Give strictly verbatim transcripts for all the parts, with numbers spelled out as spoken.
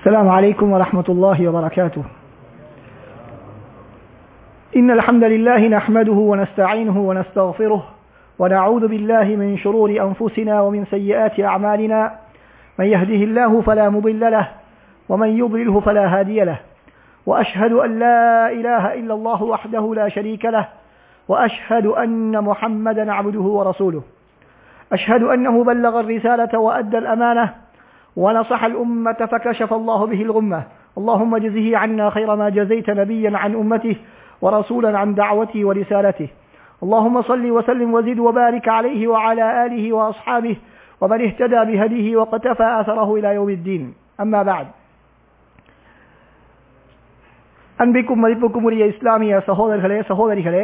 السلام عليكم ورحمة الله وبركاته. إن الحمد لله نحمده ونستعينه ونستغفره ونعوذ بالله من شرور أنفسنا ومن سيئات أعمالنا، من يهده الله فلا مضل له ومن يضلله فلا هادي له، وأشهد أن لا إله إلا الله وحده لا شريك له، وأشهد أن محمدا عبده ورسوله. أشهد أنه بلغ الرسالة وأدى الأمانة ونصح الأمة فكشف الله به الغمة. اللهم جزه عنا خير ما جزيت نبيا عن أمته ورسولا عن دعوته ورسالته. اللهم صل وسلم وزد وبارك عليه وعلى آله وأصحابه ومن اهتدى بهديه وقتفى أثره إلى يوم الدين. أما بعد. அன்பிக்கும் மதிப்புக்கும் உரிய இஸ்லாமிய சகோதரர்களே சகோதரிகளே,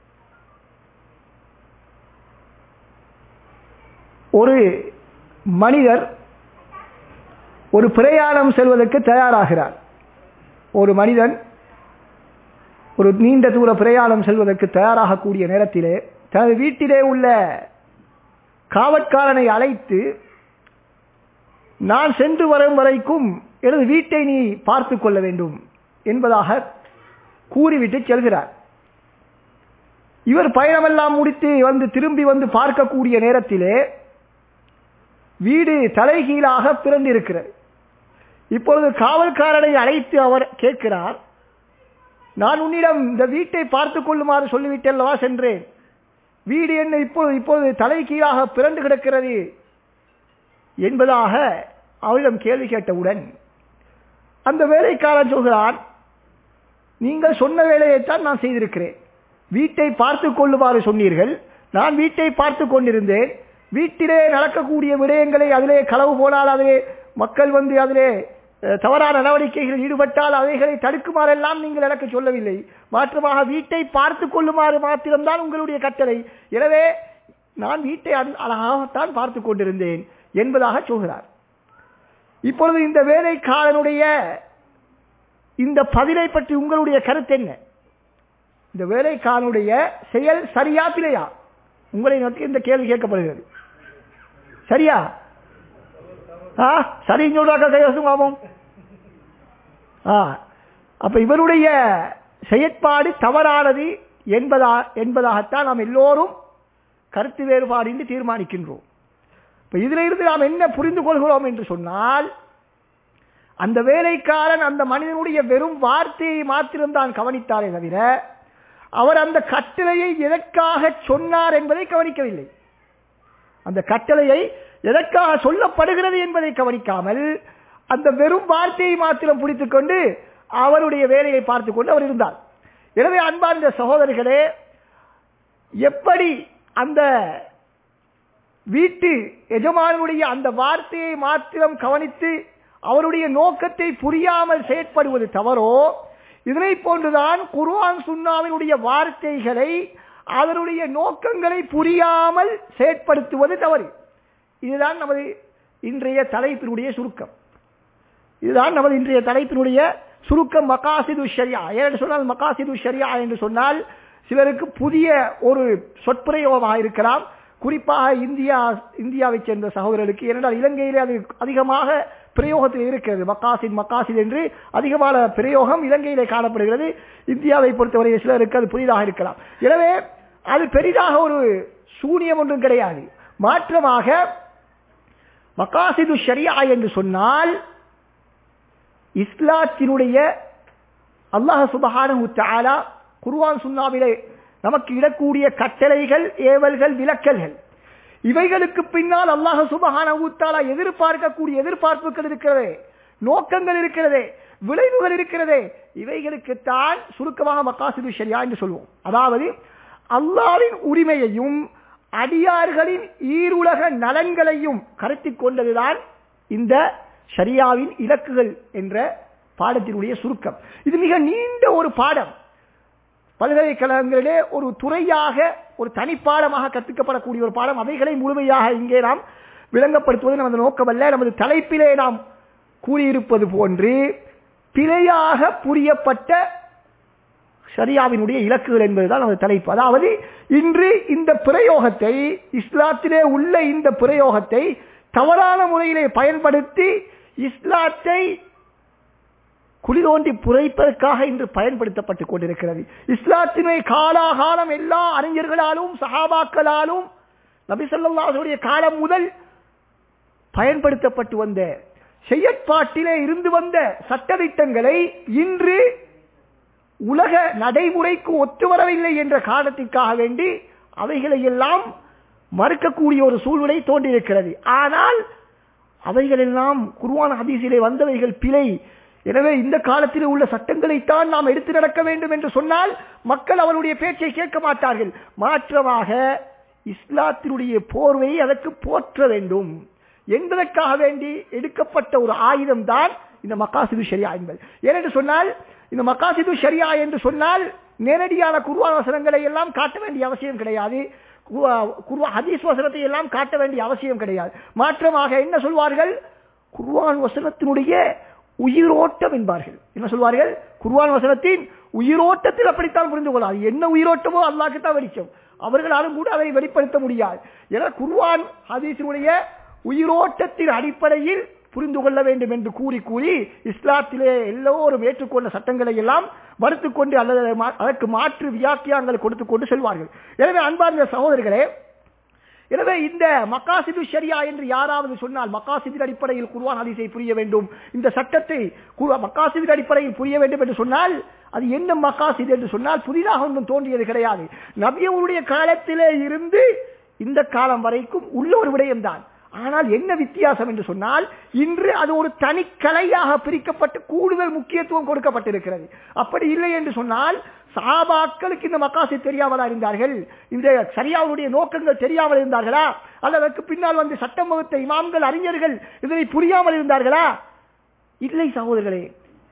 ஒரு மனிதர் ஒரு பிரயாணம் செல்வதற்கு தயாராகிறார். ஒரு மனிதன் ஒரு நீண்ட தூர பிரயாணம் செல்வதற்கு தயாராகக்கூடிய நேரத்திலே தனது வீட்டிலே உள்ள காவற்காரனை அழைத்து, நான் சென்று வரும் வரைக்கும் எனது வீட்டை நீ பார்த்து கொள்ள வேண்டும் என்பதாக கூறிவிட்டு செல்கிறார். இவர் பயணமெல்லாம் முடித்து வந்து திரும்பி வந்து பார்க்கக்கூடிய நேரத்திலே வீடு தலைகீழாக பிறந்திருக்கிறது. இப்பொழுது காவல்காரனை அழைத்து அவர் கேட்கிறார், நான் உன்னிடம் இந்த வீட்டை பார்த்துக் கொள்ளுமாறு சொல்லிவிட்டல்லவா சென்றேன், வீடு என்ன இப்போது இப்போது தலைகீழாக பிறந்து கிடக்கிறது என்பதாக அவரிடம் கேள்வி கேட்டவுடன் அந்த வேலைக்காரன் சொல்கிறான், நீங்கள் சொன்ன வேலையைத்தான் நான் செய்திருக்கிறேன். வீட்டை பார்த்து கொள்ளுமாறு சொன்னீர்கள், நான் வீட்டை பார்த்து கொண்டிருந்தேன். வீட்டிலே நடக்கக்கூடிய விடயங்களை, அதிலே களவு போனால், அதிலே மக்கள் வந்து அதிலே தவறான நடவடிக்கைகளில் ஈடுபட்டால் அவைகளை தடுக்குமாறெல்லாம் நீங்கள் எனக்கு சொல்லவில்லை. மாற்றமாக வீட்டை பார்த்து கொள்ளுமாறு மாத்திரம்தான் உங்களுடைய கட்டளை. எனவே நான் வீட்டை அழகாகத்தான் பார்த்து கொண்டிருந்தேன் என்பதாக சொல்கிறார். இப்பொழுது இந்த வேலைக்காரனுடைய இந்த பதிலை பற்றி உங்களுடைய கருத்து என்ன? இந்த வேலைக்காரனுடைய செயல் சரியா பிழையா? உங்களை நோக்கி இந்த கேள்வி கேட்கப்படுகிறது. சரியா? சரி சொல்றாக்க கைவசம் ஆகும். அப்ப இவருடைய செயற்பாடு தவறானது என்பதா என்பதாகத்தான் நாம் எல்லோரும் கருத்து வேறுபாடு என்று தீர்மானிக்கின்றோம். இப்ப இதுல இருந்து நாம் என்ன புரிந்து கொள்கிறோம் என்று சொன்னால், அந்த வேலைக்காரன் அந்த மனிதனுடைய வெறும் வார்த்தையை மாத்திரம்தான் கவனித்தாரே தவிர அவர் அந்த கட்டளையை எதற்காக சொன்னார் என்பதை கவனிக்கவில்லை. அந்த கட்டளையை எதற்காக சொல்லப்படுகிறது என்பதை கவனிக்காமல் அந்த வெறும் வார்த்தையை மாத்திரம் பிடித்துக் கொண்டு அவருடைய வேலையை பார்த்துக் கொண்டு அவர் இருந்தார். எனவே அன்பார்ந்த சகோதரர்களே, எப்படி அந்த வீட்டு எஜமானுடைய அந்த வார்த்தையை மாத்திரம் கவனித்து அவருடைய நோக்கத்தை புரியாமல் செயற்படுவது தவறோ, இதனை போன்றுதான் குர்ஆன் சுன்னாவினுடைய வார்த்தைகளை அதனுடைய நோக்கங்களை புரியாமல் செயற்படுத்துவது தவறு. இதுதான் நமது இன்றைய தலைப்பினுடைய சுருக்கம். இதுதான் நமது இன்றைய தலைப்பினுடைய சுருக்கம், மகாசிது ஷரியா. ஏன்னு சொன்னால் மகாசிது ஷரியா என்று சொன்னால் சிலருக்கு புதிய ஒரு சொற்பிரயோகமாக இருக்கலாம். குறிப்பாக இந்தியா இந்தியாவை சேர்ந்த சகோதரர்களுக்கு, ஏனென்றால் இலங்கையிலே அது அதிகமாக பிரயோகத்தில் இருக்கிறது. மக்காசித் மக்காசித் என்று அதிகமான பிரயோகம் இலங்கையிலே காணப்படுகிறது. இந்தியாவை பொறுத்தவரை சிலருக்கு அது புதிதாக இருக்கலாம். எனவே அது பெரிதாக ஒரு சூனியம் ஒன்றும் கிடையாது. மாற்றமாக மகாசிது ஷரியா என்று சொன்னால் இஸ்லாத்தினுடைய அல்லாஹ் சுப்ஹானஹு வ தஆலா குர்ஆன் சுன்னாவிலே நமக்கு இடக்கூடிய கட்டளைகள், ஏவல்கள், விலக்கல்கள், இவைகளுக்கு பின்னால் அல்லாஹ் சுப்ஹானஹு வ தஆலா எதிர்பார்க்கக்கூடிய எதிர்பார்ப்புகள் இருக்கிறதே, நோக்கங்கள் இருக்கிறதே, விளைவுகள் இருக்கிறதே, இவைகளுக்குத்தான் சுருக்கமாக மகாசிது ஷரியா என்று சொல்வோம். அதாவது அல்லாஹ்வின் உரிமையையும் அடியார்களின் ஈருலக நலன்களையும் கருத்தில் கொண்டதுதான் இந்த ஷரியாவின் இலக்குகள் என்ற பாடத்தினுடைய சுருக்கம். இது மிக நீண்ட ஒரு பாடம். பல்கலைக்கழகங்களிலே ஒரு துறையாக, ஒரு தனிப்பாடமாக கற்பிக்கப்படக்கூடிய ஒரு பாடம். அவைகளை முழுமையாக இங்கே நாம் விளங்கப்படுத்துவது நமது நோக்கமல்ல. நமது தலைப்பிலே நாம் கூறியிருப்பது போன்று பிழையாக புரியப்பட்ட ஷரியாவினுடைய இலக்குகள் என்பதுதான் நமது தலைப்பு. அதாவது இன்று இந்த பிரயோகத்தை, இஸ்லாத்திலே உள்ள இந்த பிரயோகத்தை தவறான முறையிலே பயன்படுத்தி இஸ்லாத்தை குழி தோண்டி புதைப்பதற்காக இன்று பயன்படுத்தப்பட்டுக் கொண்டிருக்கிறது. இஸ்லாத்தினை காலாகாலம் எல்லா அறிஞர்களாலும் சஹாபாக்களாலும் நபி ஸல்லல்லாஹு அலைஹி வஸல்லம் காலம் முதல் பயன்படுத்தப்பட்டு வந்த செயற்பாட்டிலே இருந்து வந்த சட்டதிட்டங்களை இன்று உலக நடைமுறைக்கு ஒத்து வரவில்லை என்ற காரணத்திற்காக வேண்டி அவைகளை எல்லாம் மறுக்கக்கூடிய ஒரு சூழ்நிலை தோன்றியிருக்கிறது. ஆனால் அவைகள் எல்லாம் குர்ஆன் ஹதீஸிலே வந்தவைகள் பிழை. எனவே இந்த காலத்தில் உள்ள சட்டங்களைத்தான் நாம் எடுத்து நடக்க வேண்டும் என்று சொன்னால் மக்கள் அவருடைய பேச்சை கேட்க மாட்டார்கள். மாற்றமாக இஸ்லாத்தினுடைய போர்வையை அதற்கு போற்ற வேண்டும் என்பதற்காக வேண்டி எடுக்கப்பட்ட ஒரு ஆயுதம் தான் இந்த மகாசிது ஷரியா என்பது. ஏனென்று சொன்னால் இந்த மகாசிது ஷரியா என்று சொன்னால் நேரடியான குர்ஆன் வசனங்களை எல்லாம் காட்ட வேண்டிய அவசியம் கிடையாது. ஹதீஸ் வசனத்தை எல்லாம் காட்ட வேண்டிய அவசியம் கிடையாது. மாற்றமாக என்ன சொல்வார்கள்? குர்ஆன் வசனத்தினுடைய உயிரோட்டம் என்பார்கள். என்ன சொல்வார்கள்? குர்ஆன் வசனத்தின் உயிரோட்டத்தில் அப்படித்தான் புரிந்து கொள்ளாது. என்ன உயிரோட்டமோ அல்லாஹ்க்கு தான் வெளிச்சம். அவர்களாலும் கூட அதை வெளிப்படுத்த முடியாது. என குர்ஆன் ஹதீஸினுடைய உயிரோட்டத்தின் அடிப்படையில் புரிந்து கொள்ள வேண்டும் என்று கூறி கூறி இஸ்லாத்திலே எல்லோரும் ஏற்றுக்கொண்ட சட்டங்களை எல்லாம் மறுத்துக் கொண்டு அல்லது அதற்கு மாற்று வியாக்கியாங்கள் கொடுத்துக் கொண்டு செல்வார்கள். எனவே அன்பார்ந்த சகோதரர்களே, எனவே இந்த மகாசிது ஷரியா என்று யாராவது சொன்னால் மகாசிதின் அடிப்படையில் குர்ஆன் ஹதீஸை புரிய வேண்டும், இந்த சட்டத்தை மகாசிதின் அடிப்படையில் புரிய வேண்டும் என்று சொன்னால் அது என்ன மகாசித் என்று சொன்னால் புதிதாக ஒன்றும் தோன்றியது கிடையாது. நபி அவருடைய காலத்திலே இருந்து இந்த காலம் வரைக்கும் உள்ள ஒரு விடயம்தான். ஆனால் என்ன வித்தியாசம் என்று சொன்னால் இன்று அது ஒரு தனிக்கலையாக பிரிக்கப்பட்டு கூடுதல் முக்கியத்துவம் கொடுக்கப்பட்டிருக்கிறது. அப்படி இல்லை என்று சொன்னால் சஹாபாக்களுக்கு இந்த மகாசித் தெரியாமலா இருந்தார்கள்? இந்த ஷரியாவுடைய நோக்கங்கள் தெரியாமல் இருந்தார்களா? அல்லது அதற்கு பின்னால் வந்து சட்டம் வகுத்த இமாம்கள் அறிஞர்கள் இதனை புரியாமல் இருந்தார்களா? இல்லை சகோதரர்களே,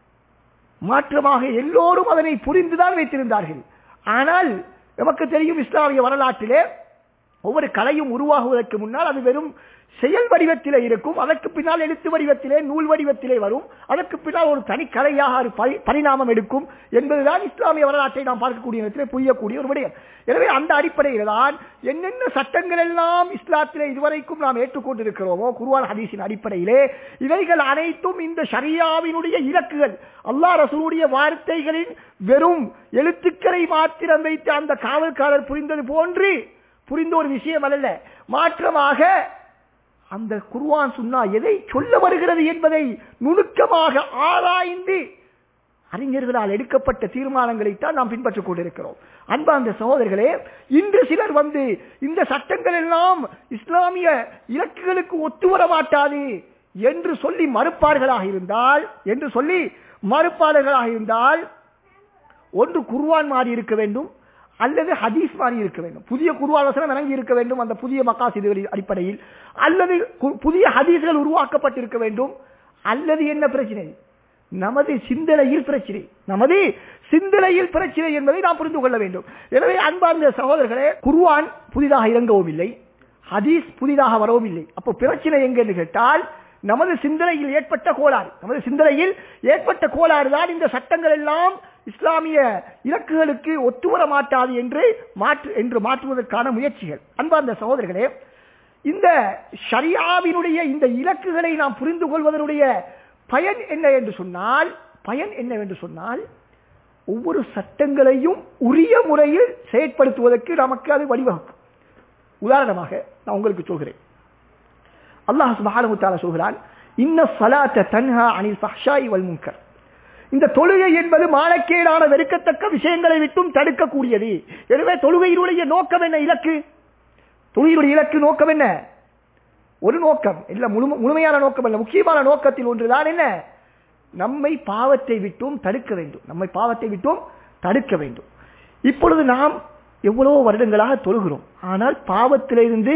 மாற்றமாக எல்லோரும் அதனை புரிந்துதான் வைத்திருந்தார்கள். ஆனால் நமக்கு தெரியும் இஸ்லாமிய வரலாற்றிலே ஒவ்வொரு கலையும் உருவாகுவதற்கு முன்னால் அது வெறும் செயல் வடிவத்திலே இருக்கும். அதற்கு பின்னால் எழுத்து வடிவத்திலே நூல் வடிவத்திலே வரும். அதற்கு பின்னால் ஒரு தனி கலையாக பரிணாமம் எடுக்கும் என்பதுதான் இஸ்லாமிய வரலாற்றை நாம் பார்க்கக்கூடிய இடத்திலே புரியக்கூடிய ஒரு விடயம். எனவே அந்த அடிப்படையில் தான் என்னென்ன சட்டங்கள் எல்லாம் இஸ்லாத்திலே இதுவரைக்கும் நாம் ஏற்றுக்கொண்டிருக்கிறோமோ குர்ஆன் ஹதீஸின் அடிப்படையிலே இவைகள் அனைத்தும் இந்த ஷரியாவினுடைய இலக்குகள் அல்லாஹ் ரசூலுடைய வார்த்தைகளின் வெறும் எழுத்துக்களை மாத்திரம் வைத்து அந்த காவல்காரர் புரிந்தது போன்று புரிந்த ஒரு விஷயம் அல்ல. மாற்றமாக அந்த குர்ஆன் சுன்னா எதை சொல்ல வருகிறது என்பதை நுணுக்கமாக ஆராய்ந்து அறிஞர்களால் எடுக்கப்பட்ட தீர்மானங்களைத்தான் நாம் பின்பற்றிக் கொண்டிருக்கிறோம். அன்பார்ந்த சகோதரர்களே, இன்று சிலர் வந்து இந்த சட்டங்கள் எல்லாம் இஸ்லாமிய இலக்குகளுக்கு ஒத்து வர மாட்டாது என்று சொல்லி மறுப்பார்களாக இருந்தால் என்று சொல்லி மறுப்பாளர்களாக இருந்தால் ஒன்று குர்ஆன் மாறி இருக்க வேண்டும் அல்லது ஹதீஸ் மாறி இருக்க வேண்டும். புதிய குர்ஆன் வசனம் இறங்கி இருக்க வேண்டும் அந்த புதிய மகாசிதுகளின் அடிப்படையில், அல்லது புதிய ஹதீஸ்கள் உருவாக்கப்பட்டிருக்க வேண்டும், அல்லது என்ன பிரச்சனை? நமது சிந்தனையில் பிரச்சனை, நமது சிந்தனையில் பிரச்சனை என்பதை நாம் புரிந்து கொள்ள வேண்டும். எனவே அன்பார்ந்த சகோதரர்களே, குர்ஆன் புதிதாக இறங்கவும் இல்லை, ஹதீஸ் புதிதாக வரவும் இல்லை. அப்போ பிரச்சனை எங்க என்று கேட்டால் நமது சிந்தனையில் ஏற்பட்ட கோளாறு. நமது சிந்தனையில் ஏற்பட்ட கோளாறு தான் இந்த சட்டங்கள் எல்லாம் இஸ்லாமிய இலக்குகளுக்கு ஒத்துவர மாட்டாது என்று மாற்று என்று மாற்றுவதற்கான முயற்சிகள். அன்பார்ந்த சகோதரர்களே, இந்த ஷரியாவினுடைய இந்த இலக்குகளை நாம் புரிந்து கொள்வதனுடைய பயன் என்ன என்று சொன்னால் பயன் என்னவென்று சொன்னால் ஒவ்வொரு சட்டங்களையும் உரிய முறையில் செயற்படுத்துவதற்கு நமக்கு அது வழிவகுக்கும். உதாரணமாக நான் உங்களுக்கு சொல்கிறேன். அல்லாஹ் சுப்ஹானஹு வ தஆலா சொல்கிறான், இன்ன ஸலாத்த தன்ஹா அனில் ஃபஹ்ஷாஇ வல் முன்கர். இந்த தொழுகை என்பது மானக்கேடான வெறுக்கத்தக்க விஷயங்களை விட்டும் தடுக்கக்கூடியது. எனவே தொழுகையினுடைய நோக்கம் என்ன? இலக்கு. தொழுகையினுடைய இலக்கு நோக்கம் என்ன? ஒரு நோக்கம் இல்ல, முழுமையான நோக்கம் அல்ல, முக்கியமான நோக்கத்தில் ஒன்றுதான் என்ன? நம்மை பாவத்தை விட்டும் தடுக்க வேண்டும். நம்மை பாவத்தை விட்டும் தடுக்க வேண்டும். இப்பொழுது நாம் எவ்வளவு வருடங்களாக தொழுகிறோம், ஆனால் பாவத்திலிருந்து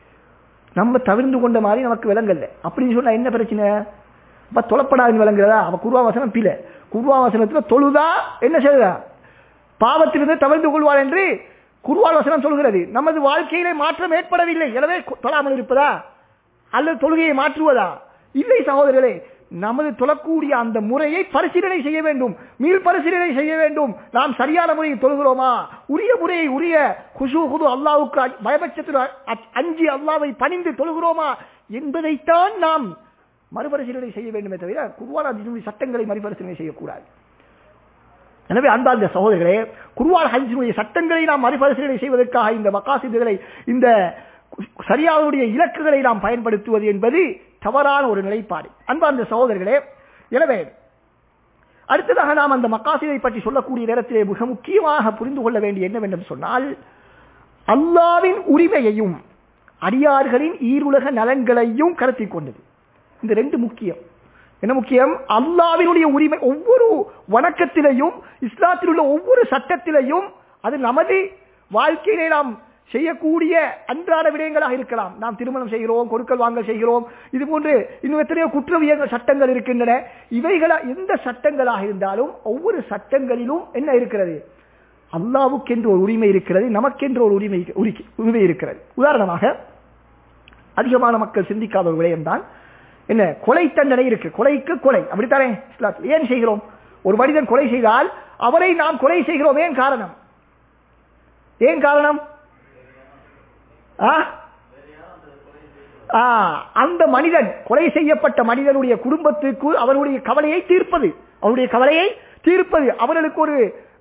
நம்ம தவிர்ந்து கொண்ட மாதிரி நமக்கு விளங்கல்ல. அப்படின்னு சொன்னா என்ன பிரச்சனை? அப்ப தொழப்படாதுன்னு விளங்குறதா? அவ குர்ஆன் வசனம் பிழை. குர்ஆன் வசனத்துல தொழுதா என்ன செய்தா? பாவத்திலிருந்து தவிர்த்து கொள்வார் என்று குர்ஆன் வசனம் சொல்கிறது. நமது வாழ்க்கையிலே மாற்றம் ஏற்படவில்லை, எனவே தொழாமல் இருப்பதா அல்லது தொழுகையை மாற்றுவதா? இல்லை சகோதரர்களே, நமது தொழக்கூடிய அந்த முறையை பரிசீலனை செய்ய வேண்டும், மீள் பரிசீலனை செய்ய வேண்டும். நாம் சரியான முறையை தொழுகிறோமா? உரிய முறையை உரிய குஷு குது அல்லாஹ்வுக்கு பயபட்சத்தில் அஞ்சி அல்லாஹ்வை பணிந்து தொழுகிறோமா என்பதைத்தான் நாம் மறுபரிசீலனை செய்ய வேண்டுமே தவிர குர்ஆன் ஹதீஸுடைய சட்டங்களை மறுபரிசீலனை செய்யக்கூடாது. எனவே அன்பார்ந்த சகோதரர்களே, குர்ஆன் ஹதீஸுடைய சட்டங்களை நாம் மறுபரிசீலனை செய்வதற்காக இந்த மகாசிதுகளை, இந்த சரியாவுடைய இலக்குகளை நாம் பயன்படுத்துவது என்பது தவறான ஒரு நிலைப்பாடு. அன்பார்ந்த சகோதரர்களே, எனவே அடுத்ததாக நாம் அந்த மகாசிதை பற்றி சொல்லக்கூடிய நேரத்திலே மிக முக்கியமாக புரிந்து கொள்ள வேண்டிய என்னவென்று சொன்னால், அல்லாஹ்வின் உரிமையையும் அடியார்களின் ஈருலக நலன்களையும் கருத்தில் கொண்டது. இந்த ரெண்டு முக்கியம். என்ன முக்கியம்? அல்லாஹ்வினுடைய உரிமை ஒவ்வொரு வணக்கத்திலையும், இஸ்லாத்தில் உள்ள ஒவ்வொரு சட்டத்திலையும், அது நமது வாழ்க்கையிலே நாம் செய்யக்கூடிய அன்றாட விடயங்களாக இருக்கலாம். நாம் திருமணம் செய்கிறோம், கொடுக்கல் வாங்கல் செய்கிறோம், இது போன்று இன்னும் எத்தனையோ குற்றவியல் சட்டங்கள் இருக்கின்றன. இவைகளா எந்த சட்டங்களாக இருந்தாலும் ஒவ்வொரு சட்டங்களிலும் என்ன இருக்கிறது? அல்லாஹ்வுக்கென்று ஒரு உரிமை இருக்கிறது, நமக்கென்று ஒரு உரிமை உரிமை இருக்கிறது. உதாரணமாக, அதிகமான மக்கள் சிந்திக்காத ஒரு விடயம்தான் என்ன, கொலை தண்டனை இருக்கு. கொலைக்கு கொலை, அப்படித்தானே இஸ்லாத்தில்? ஏன் செய்கிறோம்? ஒரு மனிதன் கொலை செய்தால் அவரை நாம் கொலை செய்கிறோம். ஏன் காரணம்? ஏன் காரணம்? அந்த மனிதன், கொலை செய்யப்பட்ட மனிதனுடைய குடும்பத்துக்கு அவருடைய கவலையை தீர்ப்பது, அவருடைய கவலையை தீர்ப்பது, அவர்களுக்கு ஒரு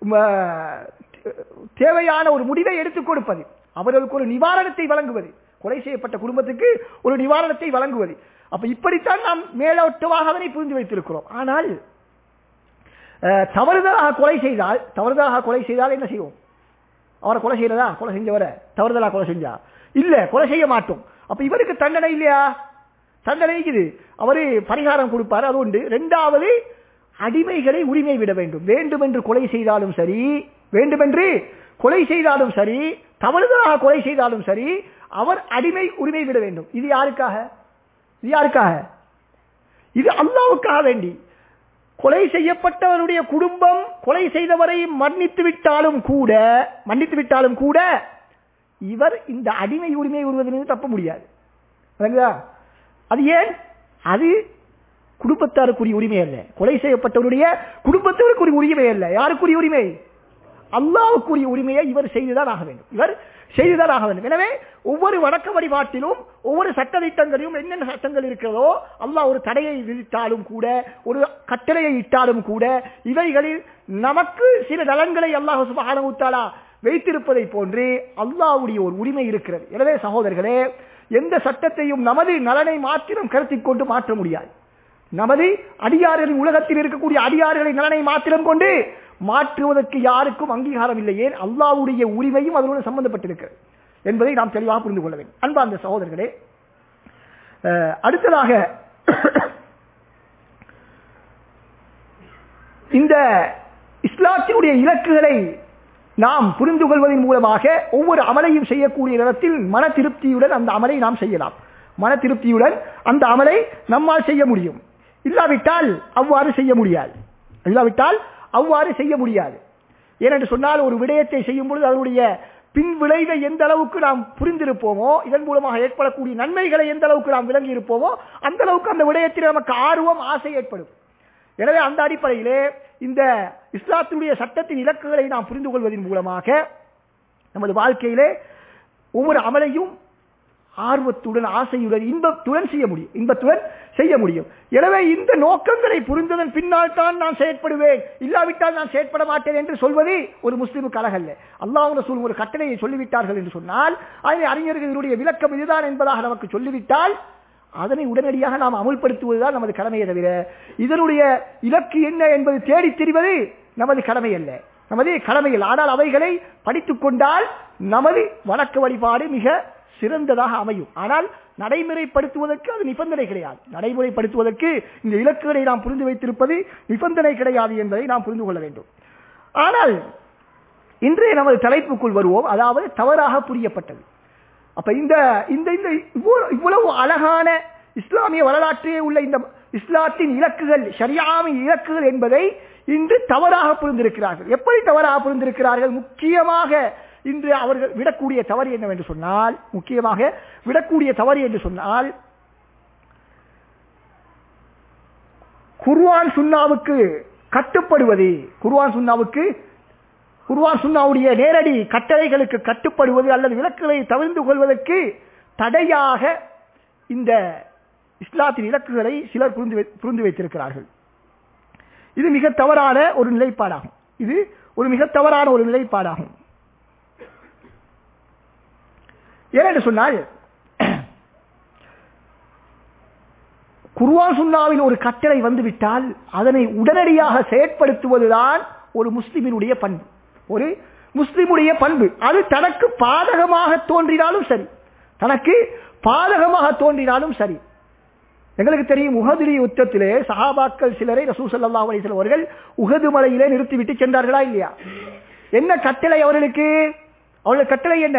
தேவையான ஒரு முடிவை எடுத்துக் கொடுப்பது, அவர்களுக்கு ஒரு நிவாரணத்தை வழங்குவது, கொலை செய்யப்பட்ட குடும்பத்துக்கு ஒரு நிவாரணத்தை வழங்குவது. அப்ப இப்படித்தான் நாம் மேலோட்டமாக அதனை புரிந்து வைத்திருக்கிறோம். ஆனால் தவறுதலாக கொலை செய்தால், தவறுதலாக கொலை செய்தால் என்ன செய்வோம்? அவரை கொலை செய்யறதா? கொலை செஞ்சவரை தவறுதலா கொலை செஞ்சா இல்ல, கொலை செய்ய மாட்டோம். அப்ப இவருக்கு தண்டனை இல்லையா? தண்டனை இது, அவரு பரிகாரம் கொடுப்பாரு, அது உண்டு. இரண்டாவது, அடிமைகளை உரிமை விட வேண்டும். வேண்டுமென்று கொலை செய்தாலும் சரி, வேண்டுமென்று கொலை செய்தாலும் சரி, தவறுதலாக கொலை செய்தாலும் சரி, அவர் அடிமை உரிமை விட வேண்டும். இது யாருக்காக? இது யாருக்காக? இது அல்லாஹ்வுக்காக வேண்டி. கொலை செய்யப்பட்டவருடைய குடும்பம் கொலை செய்தவரை மன்னித்து விட்டாலும் கூட மன்னித்து விட்டாலும் கூட இவர் இந்த அடிமை உரிமை உருவதிலிருந்து தப்ப முடியாது. அது ஏன்? அது குடும்பத்தாருக்குரிய உரிமை அல்ல, கொலை செய்யப்பட்டவருடைய குடும்பத்தாருக்குரிய உரிமை அல்ல. யாருக்குரிய உரிமை? அல்லாஹ்வுக்குரிய உரிமையை இவர் செய்துதான் ஆக வேண்டும். இவர் செய்துதான் ஆக வேண்டும். எனவே ஒவ்வொரு வணக்க வழிபாட்டிலும், ஒவ்வொரு சட்ட திட்டங்களிலும் என்னென்ன சட்டங்கள் இருக்கிறதோ, அல்லாஹ் ஒரு தடையை விதித்தாலும் கூட, ஒரு கட்டளையை இட்டாலும் கூட, இவைகளில் நமக்கு சில நலன்களை அல்லாஹ் சுப்ஹானஹு வ தஆலா வைத்திருப்பதை போன்று அல்லாஹ்வுடைய ஒரு உரிமை இருக்கிறது. எனவே சகோதரர்களே, எந்த சட்டத்தையும் நமது நலனை மாத்திரம் கருத்தில் கொண்டு மாற்ற முடியாது. நமது அடியார்களின், உலகத்தில் இருக்கக்கூடிய அடியார்களின் நலனை மாத்திரம் கொண்டு மாற்றுவதற்கு யாருக்கும் அங்கீகாரம் இல்லை. ஏன்? அல்லாஹ்வுடைய உரிமையும் அதனுடன் சம்பந்தப்பட்டிருக்கிறது என்பதை நாம் தெளிவாக புரிந்து கொள்ள வேண்டும். அன்பார்ந்த சகோதரர்களே, அடுத்ததாக இந்த இஸ்லாத்தினுடைய இலக்குகளை நாம் புரிந்து கொள்வதன் மூலமாக ஒவ்வொரு அமலையும் செய்யக்கூடிய நேரத்தில் மன திருப்தியுடன் அந்த அமலை நாம் செய்யலாம். மன திருப்தியுடன் அந்த அமலை நம்மால் செய்ய முடியும். இல்லாவிட்டால் அவ்வாறு செய்ய முடியாது. இல்லாவிட்டால் அவ்வாறு செய்ய முடியாது. ஏனென்று சொன்னால், ஒரு விடயத்தை செய்யும் பொழுது அதனுடைய பின் விளைவை எந்த அளவுக்கு நாம் புரிந்திருப்போமோ, இதன் மூலமாக ஏற்படக்கூடிய நன்மைகளை எந்த அளவுக்கு நாம் விளங்கி இருப்போமோ, அந்த அளவுக்கு அந்த விடயத்தில் நமக்கு ஆர்வம், ஆசை ஏற்படும். எனவே அந்த அடிப்படையிலே இந்த இஸ்லாத்தினுடைய சட்டத்தின் இலக்குகளை நாம் புரிந்து கொள்வதன் மூலமாக நமது வாழ்க்கையிலே ஒவ்வொரு அமலையும் ஆர்வத்துடன், ஆசையுடன், இன்பத்துடன் செய்ய முடியும் இன்பத்துடன் செய்ய முடியும். எனவே இந்த நோக்கங்களை புரிந்ததன் பின்னால் தான் நான் செயற்படுவேன், இல்லாவிட்டால் நான் செயற்பட மாட்டேன் என்று சொல்வது ஒரு முஸ்லிமுக்கு அழகல்ல. அல்லாஹ் ரசூல் ஒரு கட்டளையை சொல்லிவிட்டார்கள் என்று சொன்னால், அதனை அறிஞர்களுடைய விளக்கம் இதுதான் என்பதாக நமக்கு சொல்லிவிட்டால் அதனை உடனடியாக நாம் அமுல்படுத்துவதுதான் நமது கடமையை தவிர, இதனுடைய இலக்கு என்ன என்பது தேடித் தெரிவது நமது கடமை அல்ல, நமது கடமைகள். ஆனால் அவைகளை படித்துக் கொண்டால் நமது வணக்க வழிபாடு மிக சிறந்ததாக அமையும். ஆனால் நடைமுறைப்படுத்துவதற்கு அது நிபந்தனை கிடையாது. நடைமுறைப்படுத்துவதற்கு இந்த இலக்குகளை நாம் புரிந்து வைத்திருப்பது நிபந்தனை கிடையாது என்பதை நாம் புரிந்து கொள்ள வேண்டும். ஆனால் இன்றைய நமது தலைப்புக்குள் வருவோம். அதாவது தவறாக புரியப்பட்டது. அப்ப இந்த இந்த இவ்வளவு அழகான இஸ்லாமிய வரலாற்றிலே உள்ள இந்த இஸ்லாத்தின் இலக்குகள், ஷரியாவின் இலக்குகள் என்பதை இன்று தவறாக புரிந்திருக்கிறார்கள். எப்படி தவறாக புரிந்திருக்கிறார்கள்? முக்கியமாக இன்று அவர்கள் விடக்கூடிய தவறு என்னவென்று சொன்னால், முக்கியமாக விடக்கூடிய தவறு என்று சொன்னால், குர்ஆன் சுன்னாவுக்கு கட்டுப்படுவது, குர்ஆன் சுன்னாவுக்கு குர்ஆன் சுன்னாவுடைய நேரடி கட்டளைகளுக்கு கட்டுப்படுவது அல்லது விலக்குகளை தவிர்த்து கொள்வதற்கு தடையாக இந்த இஸ்லாத்தின் இலக்குகளை சிலர் புரிந்து புரிந்து வைத்திருக்கிறார்கள். இது மிக தவறான ஒரு நிலைப்பாடாகும். இது ஒரு மிக தவறான ஒரு நிலைப்பாடாகும். ஏனென்று சொன்னால், குர்ஆன் சுன்னாவில் ஒரு கட்டளை வந்துவிட்டால் அதனை உடனடியாக செயற்படுத்துவதுதான் ஒரு முஸ்லிமினுடைய பண்பு. ஒரு முஸ்லிமுடைய பண்பு. அது தனக்கு பாதகமாக தோன்றினாலும் சரி, தனக்கு பாதகமாக தோன்றினாலும் சரி. எங்களுக்கு தெரியும், உஹது யுத்தத்திலே சஹாபாக்கள் சிலரை ரசூல் ஸல்லல்லாஹு அலைஹி வஸல்லம் அவர்கள் உஹது மலையிலே நிறுத்திவிட்டு சென்றார்களா இல்லையா? என்ன கட்டளை அவர்களுக்கு? அவர்களுடைய கட்டளை என்ன?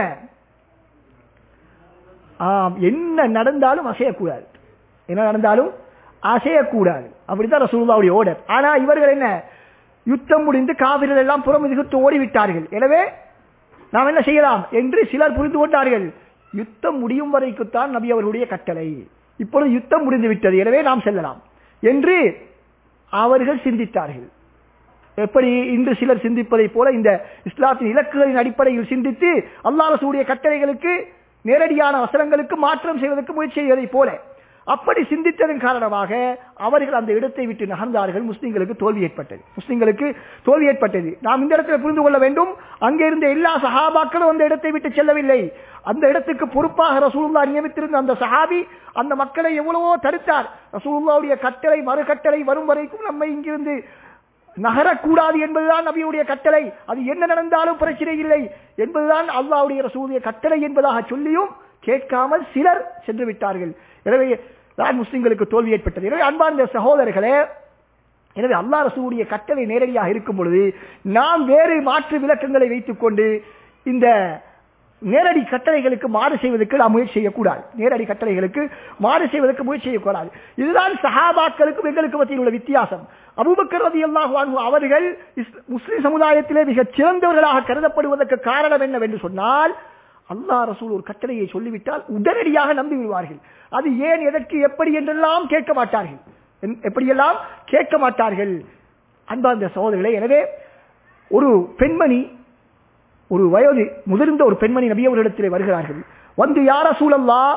ஆம், என்ன நடந்தாலும் அசையக்கூடாது. என்ன நடந்தாலும் அசையக்கூடாது. அப்படித்தான் ரசூலுல்லாஹ்வுடைய ஆர்டர். ஆனா இவர்கள் என்ன, யுத்தம் முடிந்து காவிர்கள் எல்லாம் புறம் எதிர்த்து ஓடிவிட்டார்கள். எனவே நாம் என்ன செய்யலாம் என்று சிலர் புரிந்து கொண்டார்கள். யுத்தம் முடியும் வரைக்குத்தான் நபி அவர்களுடைய கட்டளை. இப்பொழுது யுத்தம் முடிந்து விட்டது, எனவே நாம் செல்லலாம் என்று அவர்கள் சிந்தித்தார்கள். எப்படி இன்று சிலர் சிந்திப்பதை போல இந்த இஸ்லாத்தின் இலக்குகளின் அடிப்படையில் சிந்தித்து அல்லாஹ் ரசூலுடைய கட்டளைகளுக்கு நேரடியான வசனங்களுக்கு மாற்றம் செய்வதற்கு முயற்சி செய்வதை போல அப்படி சிந்தித்ததன் காரணமாக அவர்கள் அந்த இடத்தை விட்டு நகர்ந்தார்கள். முஸ்லிம்களுக்கு தோல்வி ஏற்பட்டது. முஸ்லிம்களுக்கு தோல்வி ஏற்பட்டது. நாம் இந்த இடத்தில் புரிந்து கொள்ள வேண்டும், அங்கே இருந்த எல்லா சஹாபாக்களும் அந்த இடத்தை விட்டு செல்லவில்லை. அந்த இடத்துக்கு பொறுப்பாக ரசூலுல்லாஹ் நியமித்திருந்த அந்த சஹாபி அந்த மக்களை எவ்வளவோ தடுத்தார். ரசூலுல்லாஹ்வுடைய கட்டளை மறு கட்டளை வரும் வரைக்கும் நம்மை இங்கிருந்து நகரக்கூடாது என்பதுதான் நபியுடைய கட்டளை. அது என்ன நடந்தாலும் பிரச்சனை இல்லை என்பதுதான் அல்லாஹ்வுடைய ரசூலுடைய கட்டளை என்பதாக சொல்லியும் கேட்காமல் சிலர் சென்று விட்டார்கள். எனவே தான் முஸ்லிம்களுக்கு தோல்வி ஏற்பட்டது. எனவே அன்பார்ந்த சகோதரர்களே, எனவே அல்லாஹ் ரசூலுடைய கட்டளை நேரடியாக இருக்கும் பொழுது நாம் வேறு மாற்று விளக்கங்களை வைத்துக் கொண்டு இந்த நேரடி கட்டளைகளுக்கு மாறு செய்வதற்கு நாம் முயற்சி செய்யக்கூடாது. நேரடி கட்டளைகளுக்கு மாறு செய்வதற்கு முயற்சி செய்யக்கூடாது. இதுதான் சஹாபாக்களுக்கும் எங்களுக்கு மத்தியில் உள்ள வித்தியாசம். அபூபக்கர் ரலியல்லாஹு அன்ஹு அவர்கள் முஸ்லிம் சமுதாயத்திலே மிகச் சிறந்தவர்களாக கருதப்படுவதற்கு காரணம் என்னவென்று சொன்னால், அல்லாஹ் ரசூல் ஒரு கட்டளையை சொல்லிவிட்டால் உடனடியாக நம்பி விடுவார்கள். அது ஏன், எதற்கு, எப்படி என்றெல்லாம் கேட்க மாட்டார்கள். எப்படியெல்லாம் கேட்க மாட்டார்கள். அன்பார்ந்த சகோதரர்களே, எனவே ஒரு பெண்மணி, ஒரு வயது முதிர்ந்த ஒரு பெண்மணி நபி அவர்களிடத்திலே வருகிறார்கள். வந்து யா ரசூலல்லாஹ்,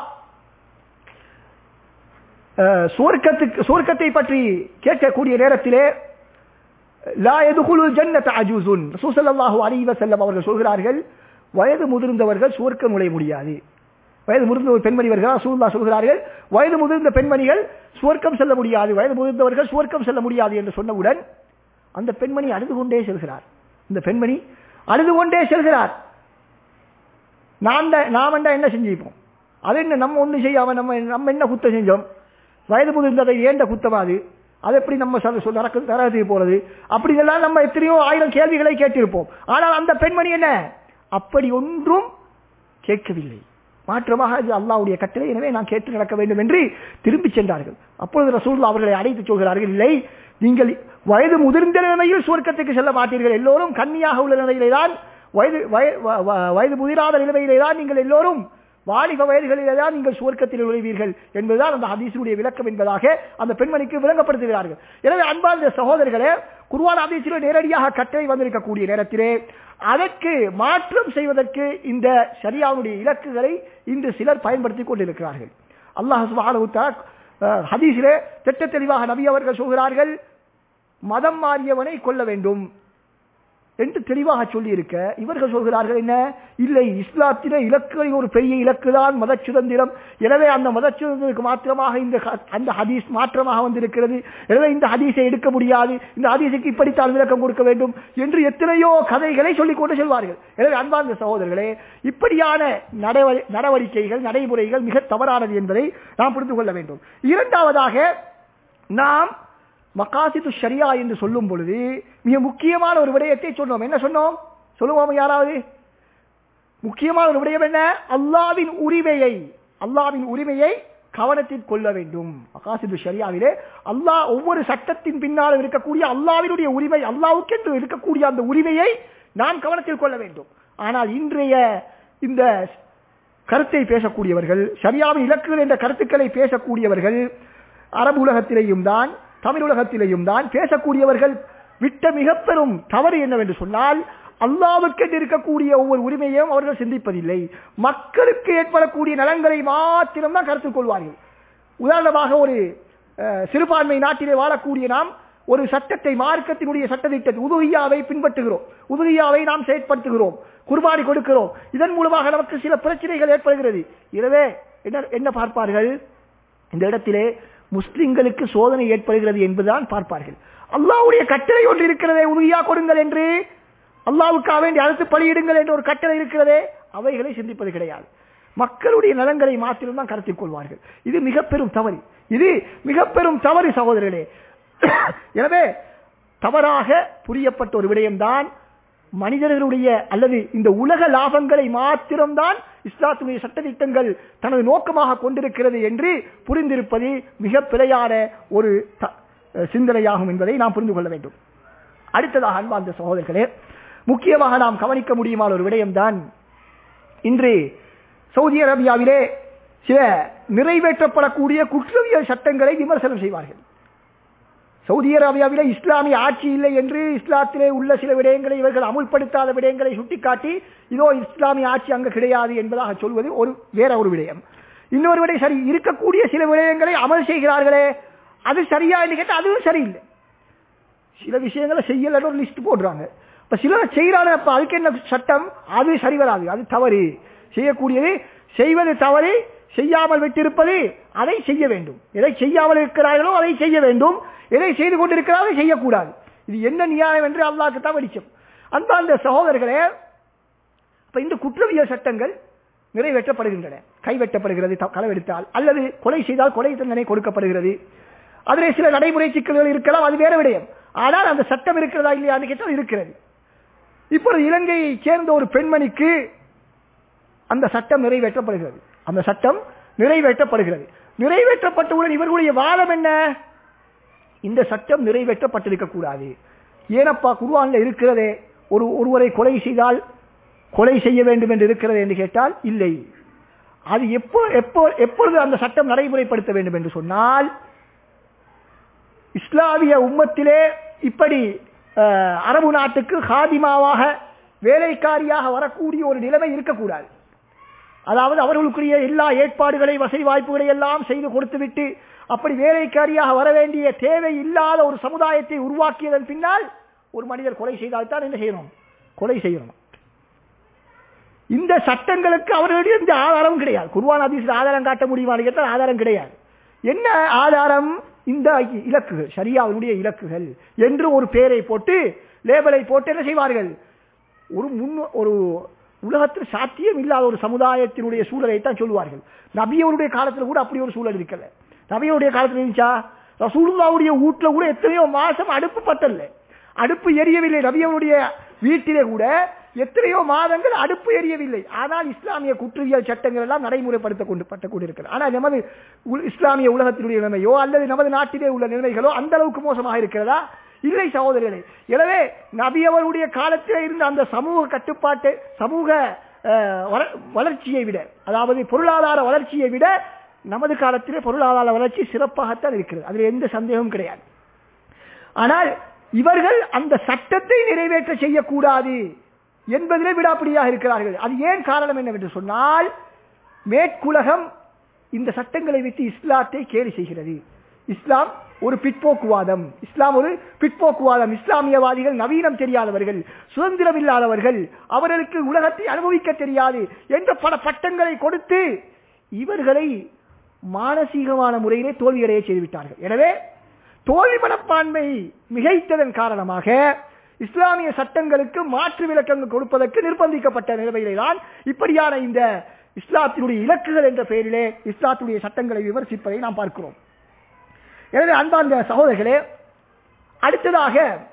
சுவர்க்கத்துக்கு சுவர்க்கத்தை பற்றி கேட்கக்கூடிய நேரத்திலே லா யதுகுலுல் ஜன்னத அஜூஸுன், ரசூல் ஸல்லல்லாஹு அலைஹி வஸல்லம் அவர்கள் சொல்கிறார்கள், வயது முதிர்ந்தவர்கள் சுவர்க்கம் நுழைய முடியாது. வயது முதிர்ந்த ஒரு பெண்மணி வருகிறார், ரசூலுல்லாஹ் சொல்கிறார்கள், வயது முதிர்ந்த பெண்மணிகள் சுவர்க்கம் செல்ல முடியாது, வயது முதிர்ந்தவர்கள் சுவர்க்கம் செல்ல முடியாது என்று சொன்னவுடன் அந்த பெண்மணி அழுது கொண்டே செல்கிறார். இந்த பெண்மணி அழுது கொண்டே செல்கிறார். நாம் நாம் என்ன செஞ்சிருப்போம்? அது என்ன, நம்ம ஒண்ணு செய்யாம நம்ம நம்ம என்ன குத்தம் செஞ்சோம்? வயது முதிர்ந்ததை ஏண்ட குத்தமாது, அது எப்படி நம்ம நரகத்துக்கு போறது? அப்படி எல்லாம் நம்ம எத்தனையோ ஆயிரம் கேள்விகளை கேட்டிருப்போம். ஆனால் அந்த பெண்மணி என்ன, அப்படி ஒன்றும் கேட்கவில்லை. மாற்றமாக அது அல்லாஹ்வுடைய கட்டளை, எனவே நான் கேட்டு நடக்க வேண்டும் என்று திரும்பி சென்றார்கள். அப்பொழுது ரசூலுல்லாஹ் அவர்களை அழைத்து சொல்கிறார்கள், இல்லை, நீங்கள் வயது முதிர்ந்த நிலையில் சுவர்க்கத்துக்கு செல்ல மாட்டீர்கள். எல்லோரும் கன்னியாக உள்ள நிலையிலே தான், வயது வயது முதிராத நிலையிலே தான் நீங்கள் எல்லோரும், வாலிப வயதுகளிலே தான் நீங்கள் சுவர்க்கத்தில் நுழைவீர்கள் என்பதுதான் அந்த ஹதீஸுடைய விளக்கம் என்பதாக அந்த பெண்மணிக்கு விளங்கப்படுத்துகிறார்கள். எனவே அன்பார்ந்த சகோதரர்களே, குர்ஆன் ஹதீஸிலே நேரடியாக கட்டளை வந்திருக்கக்கூடிய நேரத்திலே அதற்கு மாற்றம் செய்வதற்கு இந்த ஷரியாவுடைய இலக்குகளை இன்று சிலர் பயன்படுத்திக் கொண்டிருக்கிறார்கள். அல்லாஹ் சுப்ஹானஹு வ தஆலா ஹதீஸிலே திட்ட தெளிவாக நபி அவர்கள் சொல்கிறார்கள், மதம் மாறியவனை கொல்ல வேண்டும் என்று தெளிவாக சொல்லி இருக்க, இவர்கள் சொல்கிறார்கள் என்ன, இல்லை, இஸ்லாத்திலே இலக்குகளில் ஒரு பெரிய இலக்கு தான் மத சுதந்திரம். எனவே அந்த மத சுதந்திரத்துக்கு மாத்திரமாக இந்த அந்த ஹதீஸ் மாற்றமாக வந்திருக்கிறது. எனவே இந்த ஹதீஸை எடுக்க முடியாது, இந்த ஹதீஸுக்கு இப்படித்தான் விளக்கம் கொடுக்க வேண்டும் என்று எத்தனையோ கதைகளை சொல்லிக் கொண்டு செல்வார்கள். எனவே அன்பார்ந்த சகோதரர்களே, இப்படியான நடவடிக்கைகள், நடைமுறைகள் மிக தவறானது என்பதை நாம் புரிந்து கொள்ள வேண்டும். இரண்டாவதாக, நாம் மகாசிது ஷரியா என்று சொல்லும் பொழுது மிக முக்கியமான ஒரு விடயத்தை சொன்னோம். என்ன சொன்னோம்? சொல்லுவோம் யாராவது? முக்கியமான ஒரு விடயம் என்ன? அல்லாஹ்வின் உரிமையை அல்லாஹ்வின் உரிமையை கவனத்தில் கொள்ள வேண்டும். மகாசிது ஷரியாவிலே அல்லாஹ் ஒவ்வொரு சட்டத்தின் பின்னாலும் இருக்கக்கூடிய அல்லாஹ்வினுடைய உரிமை, அல்லாஹ்வுக்கென்று இருக்கக்கூடிய அந்த உரிமையை நாம் கவனத்தில் கொள்ள வேண்டும். ஆனால் இன்றைய இந்த கருத்தை பேசக்கூடியவர்கள், ஷரியாவின் இலக்குகள் என்ற கருத்துக்களை பேசக்கூடியவர்கள் அரபு உலகத்திலேயும் தான், தமிழ் உலகத்திலேயும் தான் பேசக்கூடியவர்கள் விட்ட மிக பெரும் தவறு என்னவென்று சொன்னால், அல்லாஹ்வுக்கு இருக்கக்கூடிய ஒவ்வொரு உரிமையையும் அவர்கள் சிந்திப்பதில்லை. மக்களுக்கு ஏற்படக்கூடிய நலன்களை மாத்திரம்தான் கருத்தில் கொள்வார்கள். உதாரணமாக ஒரு சிறுபான்மை நாட்டிலே வாழக்கூடிய நாம் ஒரு சட்டத்தை, மார்க்கத்தினுடைய சட்டத்திட்டத்தை, உதுகியாவை பின்பற்றுகிறோம், உதுகியாவை நாம் செயற்படுத்துகிறோம், குர்பானி கொடுக்கிறோம். இதன் மூலமாக நமக்கு சில பிரச்சனைகள் ஏற்படுகிறது. எனவே என்ன என்ன பார்ப்பார்கள்? இந்த இடத்திலே முஸ்லிம்களுக்கு சோதனை ஏற்படுகிறது என்பதுதான் பார்ப்பார்கள். அல்லாஹ்வுடைய கட்டளை ஒன்று இருக்கிறதே, உதுகியா கொடுங்கள் என்று, அல்லாஹ்வுக்காக வேண்டி அழைத்து பலியிடுங்கள் என்ற ஒரு கட்டளை இருக்கிறதே, அவைகளை சிந்திப்பது கிடையாது. மக்களுடைய நலன்களை மாத்திரம்தான் கருத்தில் கொள்வார்கள். இது மிக பெரும் தவறு, இது மிக பெரும் தவறு சகோதரர்களே. எனவே தவறாக புரியப்பட்ட ஒரு விடயம்தான் மனிதர்களுடைய அல்லது இந்த உலக லாபங்களை மாத்திரம்தான் இஸ்லாத்துடைய சட்டத்திட்டங்கள் தனது நோக்கமாக கொண்டிருக்கிறது என்று புரிந்திருப்பது மிக பிழையான ஒரு சிந்தனையாகும் என்பதை நாம் புரிந்து கொள்ள வேண்டும். அடுத்ததாக அன்பார்ந்த சகோதரர்களே, முக்கியமாக நாம் கவனிக்க முடியுமான ஒரு விடயம்தான் இன்று சவுதி அரேபியாவிலே சில நிறைவேற்றப்படக்கூடிய குற்றவியல் சட்டங்களை விமர்சனம் செய்வார்கள். சவுதி அரேபியாவிலே இஸ்லாமிய ஆட்சி இல்லை என்று இஸ்லாத்திலே உள்ள சில விடயங்களை இவர்கள் அமுல்படுத்தாத விடயங்களை சுட்டிக்காட்டி இதோ இஸ்லாமிய ஆட்சி அங்கு கிடையாது என்பதாக சொல்வது ஒரு வேற ஒரு விடயம். இன்னொரு விடயம், சரி இருக்கக்கூடிய சில விடயங்களை அமல் செய்கிறார்களே அது சரியா என்று கேட்டால் அதுவும் சரியில்லை. சில விஷயங்களை செய்யல ஒரு லிஸ்ட் போடுறாங்க. இப்ப சில செய்யறாங்க, அப்ப அதுக்கு என்ன சட்டம்? அது சரி வராது, அது தவறு. செய்யக்கூடியது செய்வது தவறு, செய்யாமல் விட்டிருப்பது அதை செய்ய வேண்டும். எதை செய்யாமல் இருக்கிறார்களோ அதை செய்ய வேண்டும், எதை செய்து கொண்டிருக்கிறாரோ செய்யக்கூடாது. இது என்ன நியாயம் என்று அல்லாஹ்வுக்கு தான் வெளிச்சம். அன்பார்ந்த சகோதரர்களே, இப்ப இந்த குற்றவியல் சட்டங்கள் நிறைவேற்றப்படுகின்றன. கைவெட்டப்படுகிறது களவெடுத்தால், அல்லது கொலை செய்தால் கொலை தண்டனை கொடுக்கப்படுகிறது. அதிலே சில நடைமுறை சிக்கல்கள் இருக்கலாம், அது வேற விடயம். ஆனால் அந்த சட்டம் இருக்கிறதா இல்லையான்னு கேட்டால் இருக்கிறது. இப்பொழுது இலங்கையை சேர்ந்த ஒரு பெண்மணிக்கு அந்த சட்டம் நிறைவேற்றப்படுகிறது. அந்த சட்டம் நிறைவேற்றப்படுகிறது. நிறைவேற்றப்பட்டவுடன் இவர்களுடைய வாதம் என்ன? இந்த சட்டம் நிறைவேற்றப்பட்டிருக்க கூடாது. ஏனப்பா குர்ஆன்ல இருக்கிறதே, ஒரு ஒருவரை கொலை செய்தால் கொலை செய்ய வேண்டும் என்று இருக்கிறது என்று கேட்டால் இல்லை. அது எப்போ எப்போ எப்பொழுது அந்த சட்டம் நடைமுறைப்படுத்த வேண்டும் என்று சொன்னால், இஸ்லாமிய உம்மத்திலே இப்படி அரபு நாட்டுக்கு ஹாதிமாவாக வேலைக்காரியாக வரக்கூடிய ஒரு நிலைமை இருக்கக்கூடாது. அதாவது அவர்களுக்குரிய எல்லா ஏற்பாடுகளை, வசதி வாய்ப்புகளை எல்லாம் செய்து கொடுத்துவிட்டு அப்படி வேலைக்காரியாக வர வேண்டிய தேவை இல்லாத ஒரு சமுதாயத்தை உருவாக்கியதன் பின்னால் ஒரு மனிதர் கொலை செய்தால்தான் என்ன செய்யணும்? கொலை செய்யணும். இந்த சட்டங்களுக்கு அவர்களுடைய எந்த ஆதாரமும் கிடையாது. குர்ஆன் ஹதீஸ்ல ஆதாரம் காட்ட முடியுமான்னு கேட்டால் ஆதாரம் கிடையாது. என்ன ஆதாரம்? இந்த இலக்குகள், ஷரியாவுடைய இலக்குகள் என்று ஒரு பெயரை போட்டு, லேபலை போட்டு என்ன செய்வார்கள்? ஒரு முன் ஒரு உலகத்தில் சாத்தியம் இல்லாத ஒரு சமுதாயத்தினுடைய சூழலை தான் சொல்லுவார்கள். நபியவருடைய காலத்தில் கூட அப்படி ஒரு சூழல் இருக்கல. நபியவருடைய காலத்தில் இருந்துச்சா? ரசூலுல்லாஹ்வுடைய வீட்டுல கூட எத்தனையோ மாசம் அடுப்பு பத்தல, அடுப்பு எரியவில்லை. நபியவருடைய வீட்டிலே கூட எத்தனையோ மாதங்கள் அடுப்பு எரியவில்லை. ஆனால் இஸ்லாமிய குற்றவியல் சட்டங்கள் எல்லாம் நடைமுறைப்படுத்த கொண்டு பட்டு கொண்டிருக்கிறது. ஆனால் நமது இஸ்லாமிய உலகத்தினுடைய நிலைமையோ அல்லது நமது நாட்டிலே உள்ள நிலைமைகளோ அந்த அளவுக்கு மோசமாக இருக்கிறதா? இல்லை சகோதரர்களே. எனவே நபி அவருடைய காலத்தில் இருந்த அந்த சமூக கட்டுப்பாட்டு, சமூக வளர்ச்சியை விட, அதாவது பொருளாதார வளர்ச்சியை விட நமது காலத்திலே பொருளாதார வளர்ச்சி சிறப்பாகத்தான் இருக்கிறது, அதில் எந்த சந்தேகமும் கிடையாது. ஆனால் இவர்கள் அந்த சட்டத்தை நிறைவேற்ற செய்யக்கூடாது என்பதிலே விடாப்பிடியாக இருக்கிறார்கள். அது ஏன் காரணம் என்னவென்று சொன்னால், மேற்குலகம் இந்த சட்டங்களை வைத்து இஸ்லாத்தை கேலி செய்கிறது. இஸ்லாம் ஒரு பிற்போக்குவாதம், இஸ்லாம் ஒரு பிற்போக்குவாதம், இஸ்லாமியவாதிகள் நவீனம் தெரியாதவர்கள், சுதந்திரம் இல்லாதவர்கள், அவர்களுக்கு உலகத்தை அனுபவிக்க தெரியாது என்ற பல பட்டங்களை கொடுத்து இவர்களை மானசீகமான முறையிலே தோல்வியடைய செய்துவிட்டார்கள். எனவே தோல்வி மனப்பான்மை மிகைத்ததன் காரணமாக இஸ்லாமிய சட்டங்களுக்கு மாற்று விளக்கங்கள் கொடுப்பதற்கு நிர்பந்திக்கப்பட்ட நிலைமையிலே தான் இப்படியான இந்த இஸ்லாத்தினுடைய இலக்குகள் என்ற பெயரிலே இஸ்லாத்துடைய சட்டங்களை விமர்சிப்பதை நாம் பார்க்கிறோம். எனவே அன்பார்ந்த சகோதரர்களே, அடுத்ததாக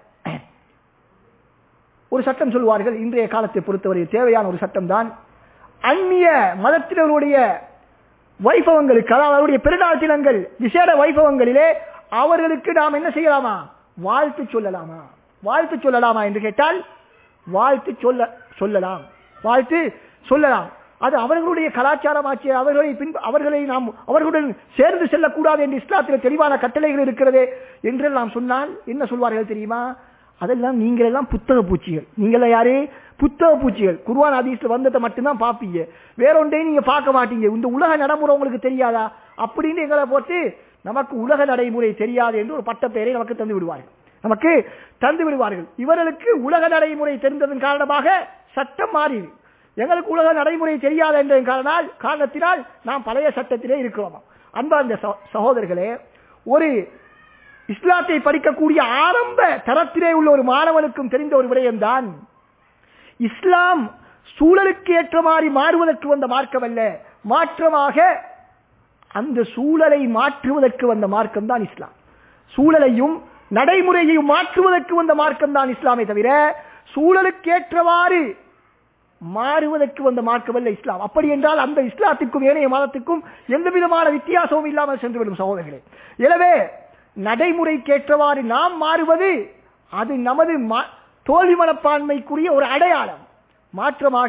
ஒரு சட்டம் சொல்வார்கள். இன்றைய காலத்தை பொறுத்தவரை தேவையான ஒரு சட்டம் தான் அந்நிய மதத்தினருடைய வைபவங்களுக்கு, அதாவது அவருடைய பெருநாள் தினங்கள், விசேட வைபவங்களிலே அவர்களுக்கு நாம் என்ன செய்யலாமா? வாழ்த்து சொல்லலாமா? வாழ்த்து சொல்லலாமா என்று கேட்டால் வாழ்த்து சொல்ல சொல்லலாம், வாழ்த்து சொல்லலாம். அது அவர்களுடைய கலாச்சாரம் ஆட்சி, அவர்களை பின் அவர்களை நாம் அவர்களுடன் சேர்ந்து செல்லக்கூடாது என்று இஸ்லாத்தில் தெளிவான கட்டளைகள் இருக்கிறது என்று நாம் சொன்னால் என்ன சொல்வார்கள் தெரியுமா? அதெல்லாம் நீங்கள் எல்லாம் புத்தக பூச்சிகள். நீங்கள யாரு? புத்தக பூச்சிகள். குர்ஆன் ஹதீஸ்ல வந்ததை மட்டும்தான் பாப்பீங்க, வேற ஒன்றையும் நீங்க பார்க்க மாட்டீங்க. இந்த உலக நடைமுறை உங்களுக்கு தெரியாதா அப்படின்னு எங்களை போட்டு நமக்கு உலக நடைமுறை தெரியாது என்று ஒரு பட்ட பெயரை நமக்கு தந்து விடுவார்கள் நமக்கு தந்து விடுவார்கள். இவர்களுக்கு உலக நடைமுறை தெரிந்ததன் காரணமாக சட்டம் மாறியது. எங்களுக்கு உலக நடைமுறை தெரியாது என்ற காரணத்தினால் நாம் பழைய சட்டத்திலே இருக்கிறோம். அன்பார்ந்த சகோதரர்களே, ஒரு இஸ்லாத்தை படிக்கக்கூடிய ஆரம்ப தரத்திலே உள்ள ஒரு மாணவனுக்கும் தெரிந்த ஒரு விடயம்தான், இஸ்லாம் சூழலுக்கு ஏற்ற மாதிரி மாறுவதற்கு வந்த மார்க்கம் அல்ல, மாற்றமாக அந்த சூழலை மாற்றுவதற்கு வந்த மார்க்கம் தான் இஸ்லாம். சூழலையும் நடைமுறையையும் மாற்றுவதற்கு வந்த மார்க்கம் தான் இஸ்லாமை தவிர சூழலுக்கு ஏற்றவாறு மாறுவதற்கு வந்த மார்க்கம் அல்ல இஸ்லாம். அப்படி என்றால் அந்த இஸ்லாத்திற்கும் ஏனைய மதத்திற்கும் எந்த விதமான வித்தியாசமும் இல்லாமல் சென்றுவிடும் சகோதரர்களே. எனவே நடைமுறைக்கேற்றவாறு நாம் மாறுவது அது நமது தோல்வி மனப்பான்மைக்குரிய ஒரு அடையாளம். மாற்றமாக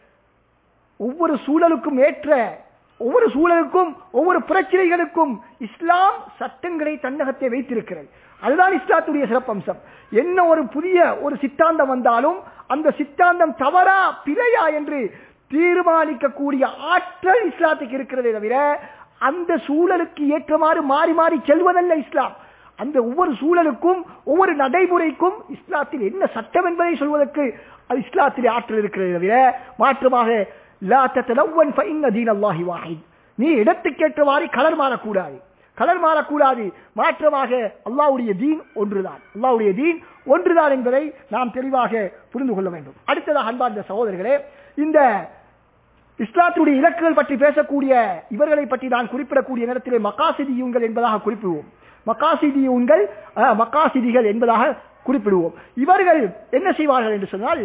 ஒவ்வொரு சூழலுக்கும் ஏற்ற ஒவ்வொரு சூழலுக்கும் ஒவ்வொரு பிரச்சனைகளுக்கும் இஸ்லாம் சட்டங்களை தன்னகத்தை வைத்திருக்கிறது. அதுதான் இஸ்லாத்துடைய சிறப்பம்சம். என்ன ஒரு புதிய ஒரு சித்தாந்தம் வந்தாலும் அந்த சித்தாந்தம் தவறா பிழையா என்று தீர்மானிக்கக்கூடிய ஆற்றல் இஸ்லாத்துக்கு இருக்கிறதே தவிர அந்த சூழலுக்கு ஏற்றமாறு மாறி மாறி செல்வதல்ல இஸ்லாம். அந்த ஒவ்வொரு சூழலுக்கும் ஒவ்வொரு நடைமுறைக்கும் இஸ்லாத்தில் என்ன சட்டம் என்பதை சொல்வதற்கு அது இஸ்லாத்திலே ஆற்றல் இருக்கிறது தவிர மாற்றமாக லா ததலவன் ஃபஇன்ன தீனல்லாஹி வாஹித், நீ இடத்துக்கேற்றவாறு கலர் மாறக்கூடாது கலர் மாறக்கூடாது மாற்றமாக அல்லாஹ்வுடைய தீன் ஒன்றுதான் அல்லாஹ்வுடைய தீன் ஒன்றுதான் என்பதை நாம் தெளிவாக புரிந்து கொள்ள வேண்டும். அடுத்ததாக அன்பார்ந்த சகோதரர்களே, இந்த இஸ்லாத்துடைய இலக்குகள் பற்றி பேசக்கூடிய இவர்களை பற்றி நான் குறிப்பிடக்கூடிய நேரத்திலே மகாசிதியூன்கள் என்பதாக குறிப்பிடுவோம். மகாசிதியூன்கள் மகாசிதிகள் என்பதாக குறிப்பிடுவோம். இவர்கள் என்ன செய்வார்கள் என்று சொன்னால்,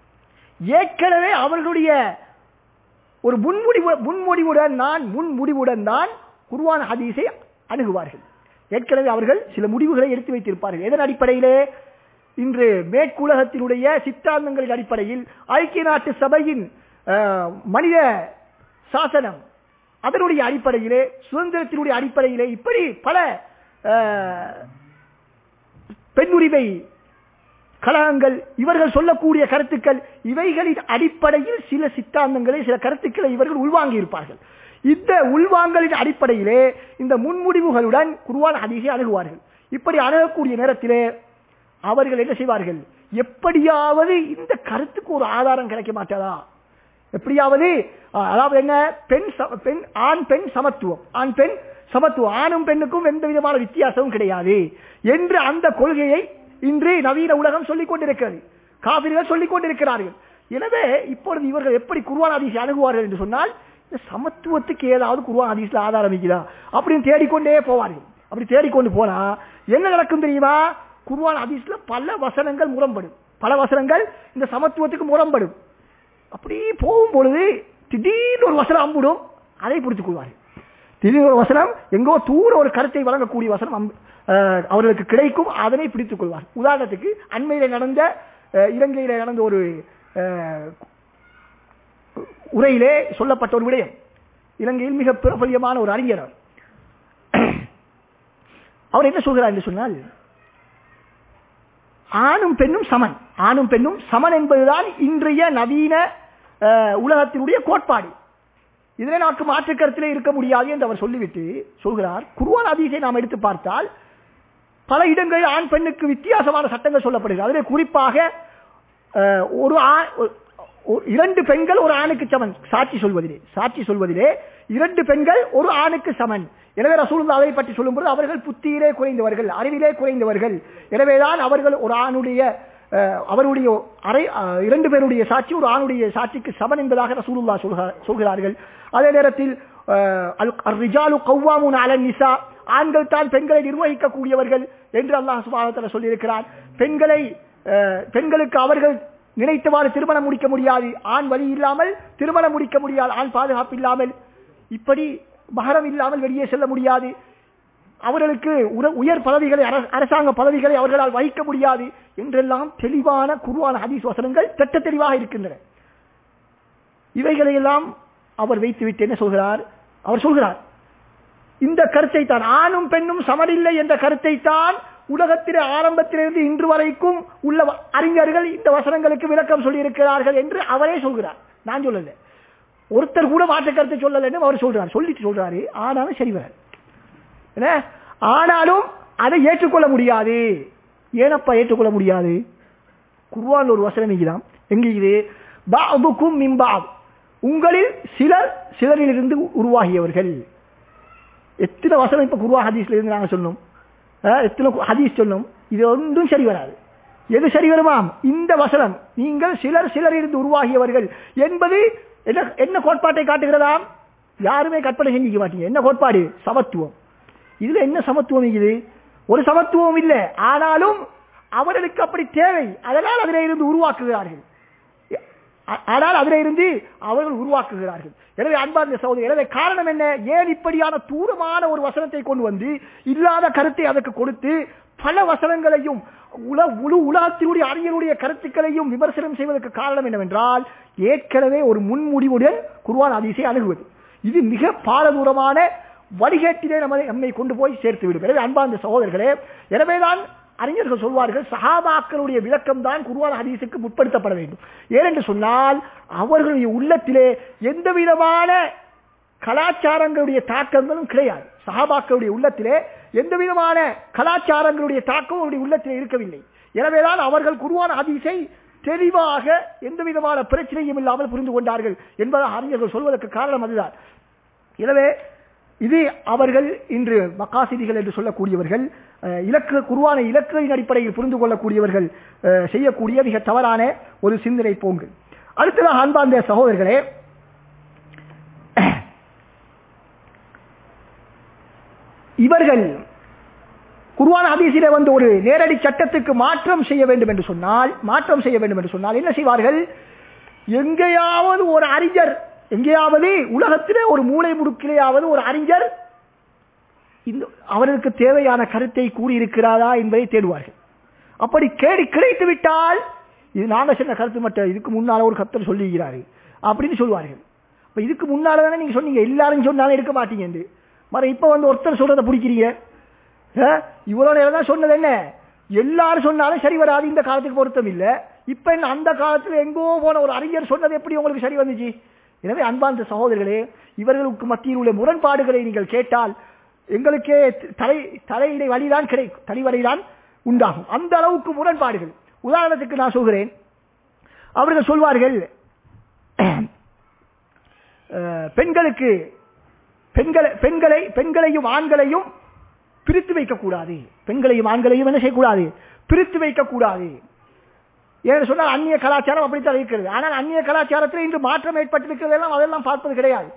ஏற்கனவே அவர்களுடைய ஒரு முன்முடிவு முன்முடிவுடன் நான் முன்முடிவுடன் தான் குர்ஆன் ஹதீஸை அணுகுவார்கள். ஏற்கனவே அவர்கள் சில முடிவுகளை எடுத்து வைத்திருப்பார்கள். எதன் அடிப்படையிலே? இன்று மேற்குலகத்தினுடைய சித்தாந்தங்களின் அடிப்படையில் ஐக்கிய நாட்டு சபையின் மனித சாசனம் அதனுடைய அடிப்படையிலே சுதந்திரத்தினுடைய அடிப்படையிலே இப்படி பல பெண்ணுரிமை கழகங்கள் இவர்கள் சொல்லக்கூடிய கருத்துக்கள் இவைகளின் அடிப்படையில் சில சித்தாந்தங்களை சில கருத்துக்களை இவர்கள் உள்வாங்கி இருப்பார்கள். இந்த உள்வாங்கலின் அடிப்படையிலே இந்த முன்முடிவுகளுடன் குர்ஆன் ஹதீஸை அணுகுவார்கள். இப்படி அணுகக்கூடிய நேரத்திலே அவர்கள் என்ன செய்வார்கள்? எப்படியாவது இந்த கருத்துக்கு ஒரு ஆதாரம் கிடைக்க மாட்டாதா, எப்படியாவது அதாவது என்ன பெண் பெண் ஆண் பெண் சமத்துவம் ஆண் பெண் சமத்துவம் ஆணும் பெண்ணுக்கும் எந்த விதமான வித்தியாசமும் கிடையாது என்று அந்த கொள்கையை இன்று நவீன உலகம் சொல்லிக் கொண்டிருக்கிறது, காபிர்கள் சொல்லிக் கொண்டிருக்கிறார்கள். எனவே இப்பொழுது இவர்கள் எப்படி குர்ஆன் ஹதீஸை அணுகுவார்கள் என்று சொன்னால், இந்த சமத்துவத்துக்கு ஏதாவது குர்ஆன் ஹதீஸ்ல ஆதாரம் இருக்குதா அப்படின்னு தேடிக்கொண்டே போவார்கள். அப்படி தேடிக்கொண்டு போனா என்ன நடக்கும் தெரியுமா? குர்ஆன் ஹதீஸ்ல பல வசனங்கள் முரண்படும், பல வசனங்கள் இந்த சமத்துவத்துக்கு முரண்படும். அப்படி போகும் பொழுது திடீர்னு ஒரு வசனம் அம்புடும், அதை பிடித்துக் கொள்வார்கள். திடீர்னு ஒரு வசனம் எங்கோ தூர ஒரு கருத்தை வழங்கக்கூடிய வசனம் அவர்களுக்கு கிடைக்கும், அதனை பிடித்துக் கொள்வார். உதாரணத்துக்கு அண்மையில நடந்த இலங்கையில நடந்த ஒரு உரையிலே சொல்லப்பட்ட ஒரு விடயம். இலங்கையில் மிக பிரபல்யமான ஒரு அறிஞர் அவர் என்ன சொல்கிறார் என்று சொன்னால், ஆணும் பெண்ணும் சமன் ஆணும் பெண்ணும் சமன் என்பதுதான் இன்றைய நவீன உலகத்தினுடைய கோட்பாடு. இதனை நமக்கு மாற்று கருத்திலே இருக்க முடியாது என்று அவர் சொல்லிவிட்டு சொல்கிறார், குர்ஆன் ஹதீஸை நாம் எடுத்து பார்த்தால் பல இடங்களில் ஆண் பெண்ணுக்கு வித்தியாசமான சட்டங்கள் சொல்லப்படுகிறது. அதிலே குறிப்பாக ஒரு இரண்டு பெண்கள் ஒரு ஆணுக்கு சமன் சாட்சி சொல்வதிலே சாட்சி சொல்வதிலே இரண்டு பெண்கள் ஒரு ஆணுக்கு சமன். எனவே ரசூலுல்லாஹ் அதை பற்றி சொல்லும்போது அவர்கள் புத்தியிலே குறைந்தவர்கள், அறிவிலே குறைந்தவர்கள், எனவேதான் அவர்கள் ஒரு ஆணுடைய அவருடைய அரை இரண்டு பேருடைய சாட்சி ஒரு ஆணுடைய சாட்சிக்கு சமன் என்பதாக ரசூலுல்லாஹ் சொல்கிறார்கள். அதே நேரத்தில் அர்-ரிஜாலு கவ்வாமூன அலன் நிசா, ஆண்கள் தான் பெண்களை நிர்வகிக்கக்கூடியவர்கள் என்று அல்லாஹ் சுப்ஹானஹு வ தஆலா சொல்லியிருக்கிறார். பெண்களை பெண்களுக்கு அவர்கள் நினைத்தவாறு திருமணம் முடிக்க முடியாது, ஆண் வழி இல்லாமல் திருமணம் முடிக்க முடியாது, ஆண் பாதுகாப்பு இல்லாமல், இப்படி மஹரம் இல்லாமல் வெளியே செல்ல முடியாது, அவர்களுக்கு உயர் பதவிகளை அரசாங்க பதவிகளை அவர்களால் வகிக்க முடியாது என்றெல்லாம் தெளிவான குர்ஆன் ஹதீஸ் வசனங்கள் திட்ட தெளிவாக இருக்கின்றன. இவைகளையெல்லாம் அவர் வைத்துவிட்டு என்ன சொல்கிறார்? அவர் சொல்கிறார், இந்த கருத்தை தான் ஆணும் பெண்ணும் சமனில்லை என்ற கருத்தை தான் உலகத்திலே ஆரம்பத்திலிருந்து இன்று வரைக்கும் உள்ள அறிஞர்கள் இந்த வசனங்களுக்கு விளக்கம் சொல்லியிருக்கிறார்கள் என்று அவரே சொல்கிறார். நான் சொல்லல, ஒருத்தர் கூட மாற்று கருத்தை சொல்லலன்னு அவர் சொல்றார். சொல்லிட்டு சொல்றாரு, ஆனாலும் சரி வராது. ஆனாலும் அதை ஏற்றுக்கொள்ள முடியாது. ஏனப்பா ஏற்றுக்கொள்ள முடியாது? குர்ஆன்ல ஒரு வசனம் இருக்குதாம். எங்க இது? பஅதுக்கும் மின் பஅத், உங்களில் சிலர் சிலரிலிருந்து உருவாகியவர்கள். எத்தனை வசனம் இப்ப குர்ஆன் ஹதீஸ்ல இருந்து நாங்க சொன்னோம், எத்தனை ஹதீஸ் சொன்னோம். இது ஒன்றும் சரி வராது. எது சரி வருமாம்? இந்த வசனம், நீங்கள் சிலர் சிலரிலிருந்து உருவாகியவர்கள் என்பது என்ன கோட்பாட்டை காட்டுகிறதாம்? யாருமே கற்பனை செஞ்சிக்க மாட்டீங்க. என்ன கோட்பாடு? சமத்துவம். இதுல என்ன சமத்துவம் இது? ஒரு சமத்துவம் இல்லை. ஆனாலும் அவர்களுக்கு அப்படி தேவை, அதனால் அதிலே இருந்து உருவாக்குகிறார்கள். ஆனால் அதிலே இருந்து அவர்கள் உருவாக்குகிறார்கள். எனவே அன்பார்ந்த சகோதரர், எனவே காரணம் என்ன? ஏன் இப்படியான தூரமான ஒரு வசனத்தை கொண்டு வந்து இல்லாத கருத்தை அதற்கு கொடுத்து பல வசனங்களையும் உலகத்தினுடைய அறிஞருடைய கருத்துக்களையும் விமர்சனம் செய்வதற்கு காரணம் என்னவென்றால், ஏற்கனவே ஒரு முன்முடிவுடன் குர்ஆன் ஹதீஸை அணுகுவது. இது மிக பாரதூரமான வழிகேட்டிலே நம்மை நம்மை கொண்டு போய் சேர்த்து விடும். எனவே அன்பார்ந்த சகோதரர்களே, எனவேதான் அறிஞர்கள் சொல்வார்கள், சஹாபாக்களுடைய விளக்கம் தான் குர்ஆன் ஹதீஸுக்கு முற்படுத்தப்பட வேண்டும். ஏனென்று சொன்னால் அவர்களுடைய உள்ளத்திலே எந்த விதமான கலாச்சாரங்களுடைய தாக்கங்களும் கிடையாது. சஹாபாக்களுடைய உள்ளத்திலே எந்த விதமான கலாச்சாரங்களுடைய தாக்கம் அவருடைய உள்ளத்திலே இருக்கவில்லை. எனவேதான் அவர்கள் குர்ஆன் ஹதீஸை தெளிவாக எந்த விதமான பிரச்சனையும் இல்லாமல் புரிந்து கொண்டார்கள் என்பதாக அறிஞர்கள் சொல்வதற்கு காரணம் அதுதான். எனவே இது அவர்கள் இன்று மகாசிதிகள் என்று சொல்லக்கூடியவர்கள், இலக்கு குர்ஆனை இலக்கின் அடிப்படையில் புரிந்து கொள்ளக்கூடியவர்கள் செய்யக்கூடிய மிக தவறான ஒரு சிந்தனை போங்கு. அடுத்ததாக அன்பார்ந்த சகோதரர்களே, இவர்கள் குர்ஆன் ஹதீஸிலே வந்து ஒரு நேரடி சட்டத்துக்கு மாற்றம் செய்ய வேண்டும் என்று சொன்னால் மாற்றம் செய்ய வேண்டும் என்று சொன்னால் என்ன செய்வார்கள்? எங்கேயாவது ஒரு அறிஞர், எங்கேயாவது உலகத்திலே ஒரு மூளை முடுக்கிலேயாவது ஒரு அறிஞர் இந்த அவருக்கு தேவையான கருத்தை கூறியிருக்கிறாரா என்பதை தேடுவார்கள். அப்படி கேடி கிடைத்து விட்டால், இது நாங்க சொன்ன கருத்து மட்டும், இதுக்கு முன்னால ஒரு கருத்து சொல்லிக்கிறாரு அப்படின்னு சொல்லுவார்கள். இப்ப இதுக்கு முன்னால தானே நீங்க சொன்னீங்க, எல்லாரும் சொன்னாலும் இருக்க மாட்டீங்க என்று. மற இப்ப வந்து ஒருத்தர் சொல்றதை பிடிக்கிறீங்க. இவ்வளவு நேரம் தான் சொன்னது என்ன, எல்லாரும் சொன்னாலும் சரி வராது, இந்த காலத்துக்கு பொருத்தம் இல்லை. இப்ப என்ன அந்த காலத்துல எங்கோ போன ஒரு அறிஞர் சொன்னது எப்படி உங்களுக்கு சரி வந்துச்சு? எனவே அன்பார்ந்த சகோதரர்களே, இவர்களுக்கு மத்தியில் உள்ள முரண்பாடுகளை நீங்கள் கேட்டால் எங்களுக்கே தலை தலையிடை வழிதான் கிடைக்கும், தலைவலிதான் உண்டாகும். அந்த அளவுக்கு முரண்பாடுகள். உதாரணத்துக்கு நான் சொல்கிறேன், அவர்கள் சொல்வார்கள் பெண்களுக்கு பெண்களை பெண்களை பெண்களையும் ஆண்களையும் பிரித்து வைக்கக்கூடாது, பெண்களையும் ஆண்களையும் என்ன செய்யக்கூடாது? பிரித்து வைக்கக்கூடாது. ஏன்னு சொன்னால் அந்நிய கலாச்சாரம் அப்படித்தான் இருக்கிறது. ஆனால் அந்நிய கலாச்சாரத்தில் இன்று மாற்றம் ஏற்பட்டிருக்கிறதெல்லாம் அதெல்லாம் பார்ப்பது கிடையாது.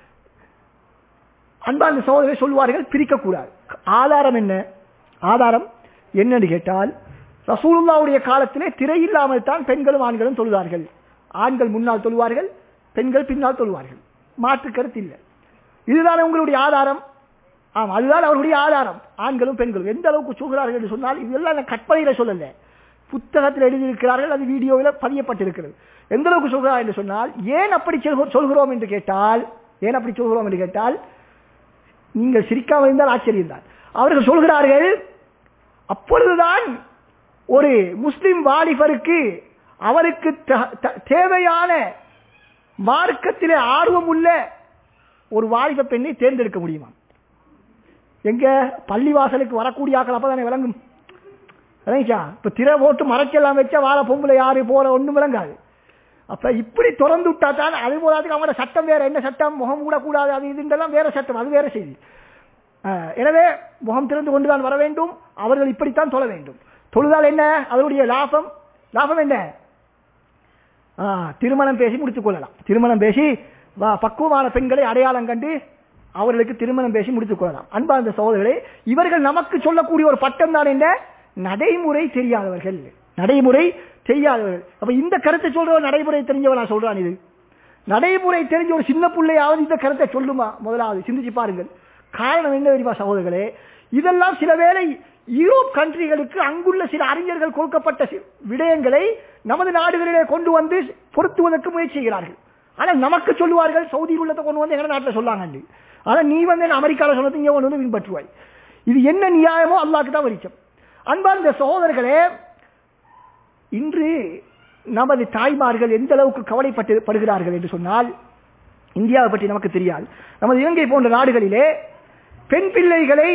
அன்பார்ந்த சகோதரர்கள் சொல்வார்கள் பிரிக்கக்கூடாது. ஆதாரம் என்ன? ஆதாரம் என்னன்னு கேட்டால், ரசூலுல்லாஹ்வுடைய காலத்திலே திரை இல்லாமல் தான் பெண்களும் ஆண்களும் தொழுவார்கள். ஆண்கள் முன்னால் தொழுவார்கள், பெண்கள் பின்னால் தொழுவார்கள். மாற்று கருத்து இல்லை. இதுதான் உங்களுடைய ஆதாரம். ஆமா, அதுதான் அவருடைய ஆதாரம். ஆண்களும் பெண்களும் எந்த அளவுக்கு சொல்கிறார்கள் என்று சொன்னால், இதெல்லாம் கற்பனையில சொல்லல, புத்தகத்தில் எழுதியிருக்கிறார்கள், அது வீடியோவில் பதியப்பட்டிருக்கிறது. எந்த அளவுக்கு சொல்கிறார் என்று சொன்னால், ஏன் அப்படி சொல்கிறோம் என்று கேட்டால் ஏன் அப்படி சொல்கிறோம் என்று கேட்டால் நீங்கள் சிரிக்காமல் இருந்தால் ஆச்சரியம் தான். அவர்கள் சொல்கிறார்கள், அப்பொழுதுதான் ஒரு முஸ்லிம் வாலிபருக்கு அவருக்கு தேவையான மார்க்கத்திலே ஆர்வம் உள்ள ஒரு வாலிப பெண்ணை தேர்ந்தெடுக்க முடியுமா? எங்க பள்ளிவாசலுக்கு வரக்கூடிய ஆக்கள் அப்பதானே விளங்கும். இப்ப திரை போட்டு மறைச்செல்லாம் வச்சா வாழ பொம்பளை யாரு போற ஒண்ணும் விளங்காது. அப்ப இப்படி திறந்து விட்டா தான் அது போதாதுக்கு அவங்களோட சட்டம் வேற. என்ன சட்டம்? முகம் கூட கூடாது, அது இதுன்றெல்லாம் வேற சட்டம், அது வேற செய்தி. எனவே முகம் திறந்து கொண்டுதான் வர வேண்டும். அவர்கள் இப்படித்தான் தொழ வேண்டும். தொழுதால் என்ன அதனுடைய லாபம்? லாபம் என்ன? திருமணம் பேசி முடித்துக் கொள்ளலாம். திருமணம் பேசி பக்குவமான பெண்களை அடையாளம் கண்டு அவர்களுக்கு திருமணம் பேசி முடித்துக் கொள்ளலாம். அன்பார்ந்த சகோதரர்களே, இவர்கள் நமக்கு சொல்லக்கூடிய ஒரு பட்டம் தான் என்ன? நடைமுறை தெரியாதவர்கள். நடைமுறை தெரியாதவர்கள். அப்ப இந்த கருத்தை சொல்ற நடைமுறை தெரிஞ்சவன் நான் சொல்றான். இது நடைமுறை தெரிஞ்ச ஒரு சின்ன பிள்ளையாவது இந்த கருத்தை சொல்லுமா? முதலாவது சிந்திச்சு பாருங்கள். காரணம் என்ன தெரியுமா சகோதரர்களே? இதெல்லாம் சில வேளை யூரோப் கண்ட்ரிகளுக்கு அங்குள்ள சில அறிஞர்கள் கொடுக்கப்பட்ட விடயங்களை நமது நாடுகளிலே கொண்டு வந்து பொருத்துவதற்கு முயற்சி செய்கிறார்கள். ஆனால் நமக்கு சொல்லுவார்கள், சவுதியில் உள்ளதை கொண்டு வந்து எங்க நாட்டில் சொல்லாங்க. ஆனா நீ வந்து அமெரிக்காவில் சொன்னது இங்க கொண்டு வந்து பின்பற்றுவாய். இது என்ன நியாயமோ அல்லாஹ்க்கு தான் வெளிச்சம். அன்பார்ந்த சகோதரர்களே, இன்று நமது தாய்மார்கள் எந்த அளவுக்கு கவலைப்பட்டு படுகிறார்கள் என்று சொன்னால், இந்தியாவை பற்றி நமக்கு தெரியாது. நமது இலங்கை போன்ற நாடுகளிலே பெண் பிள்ளைகளை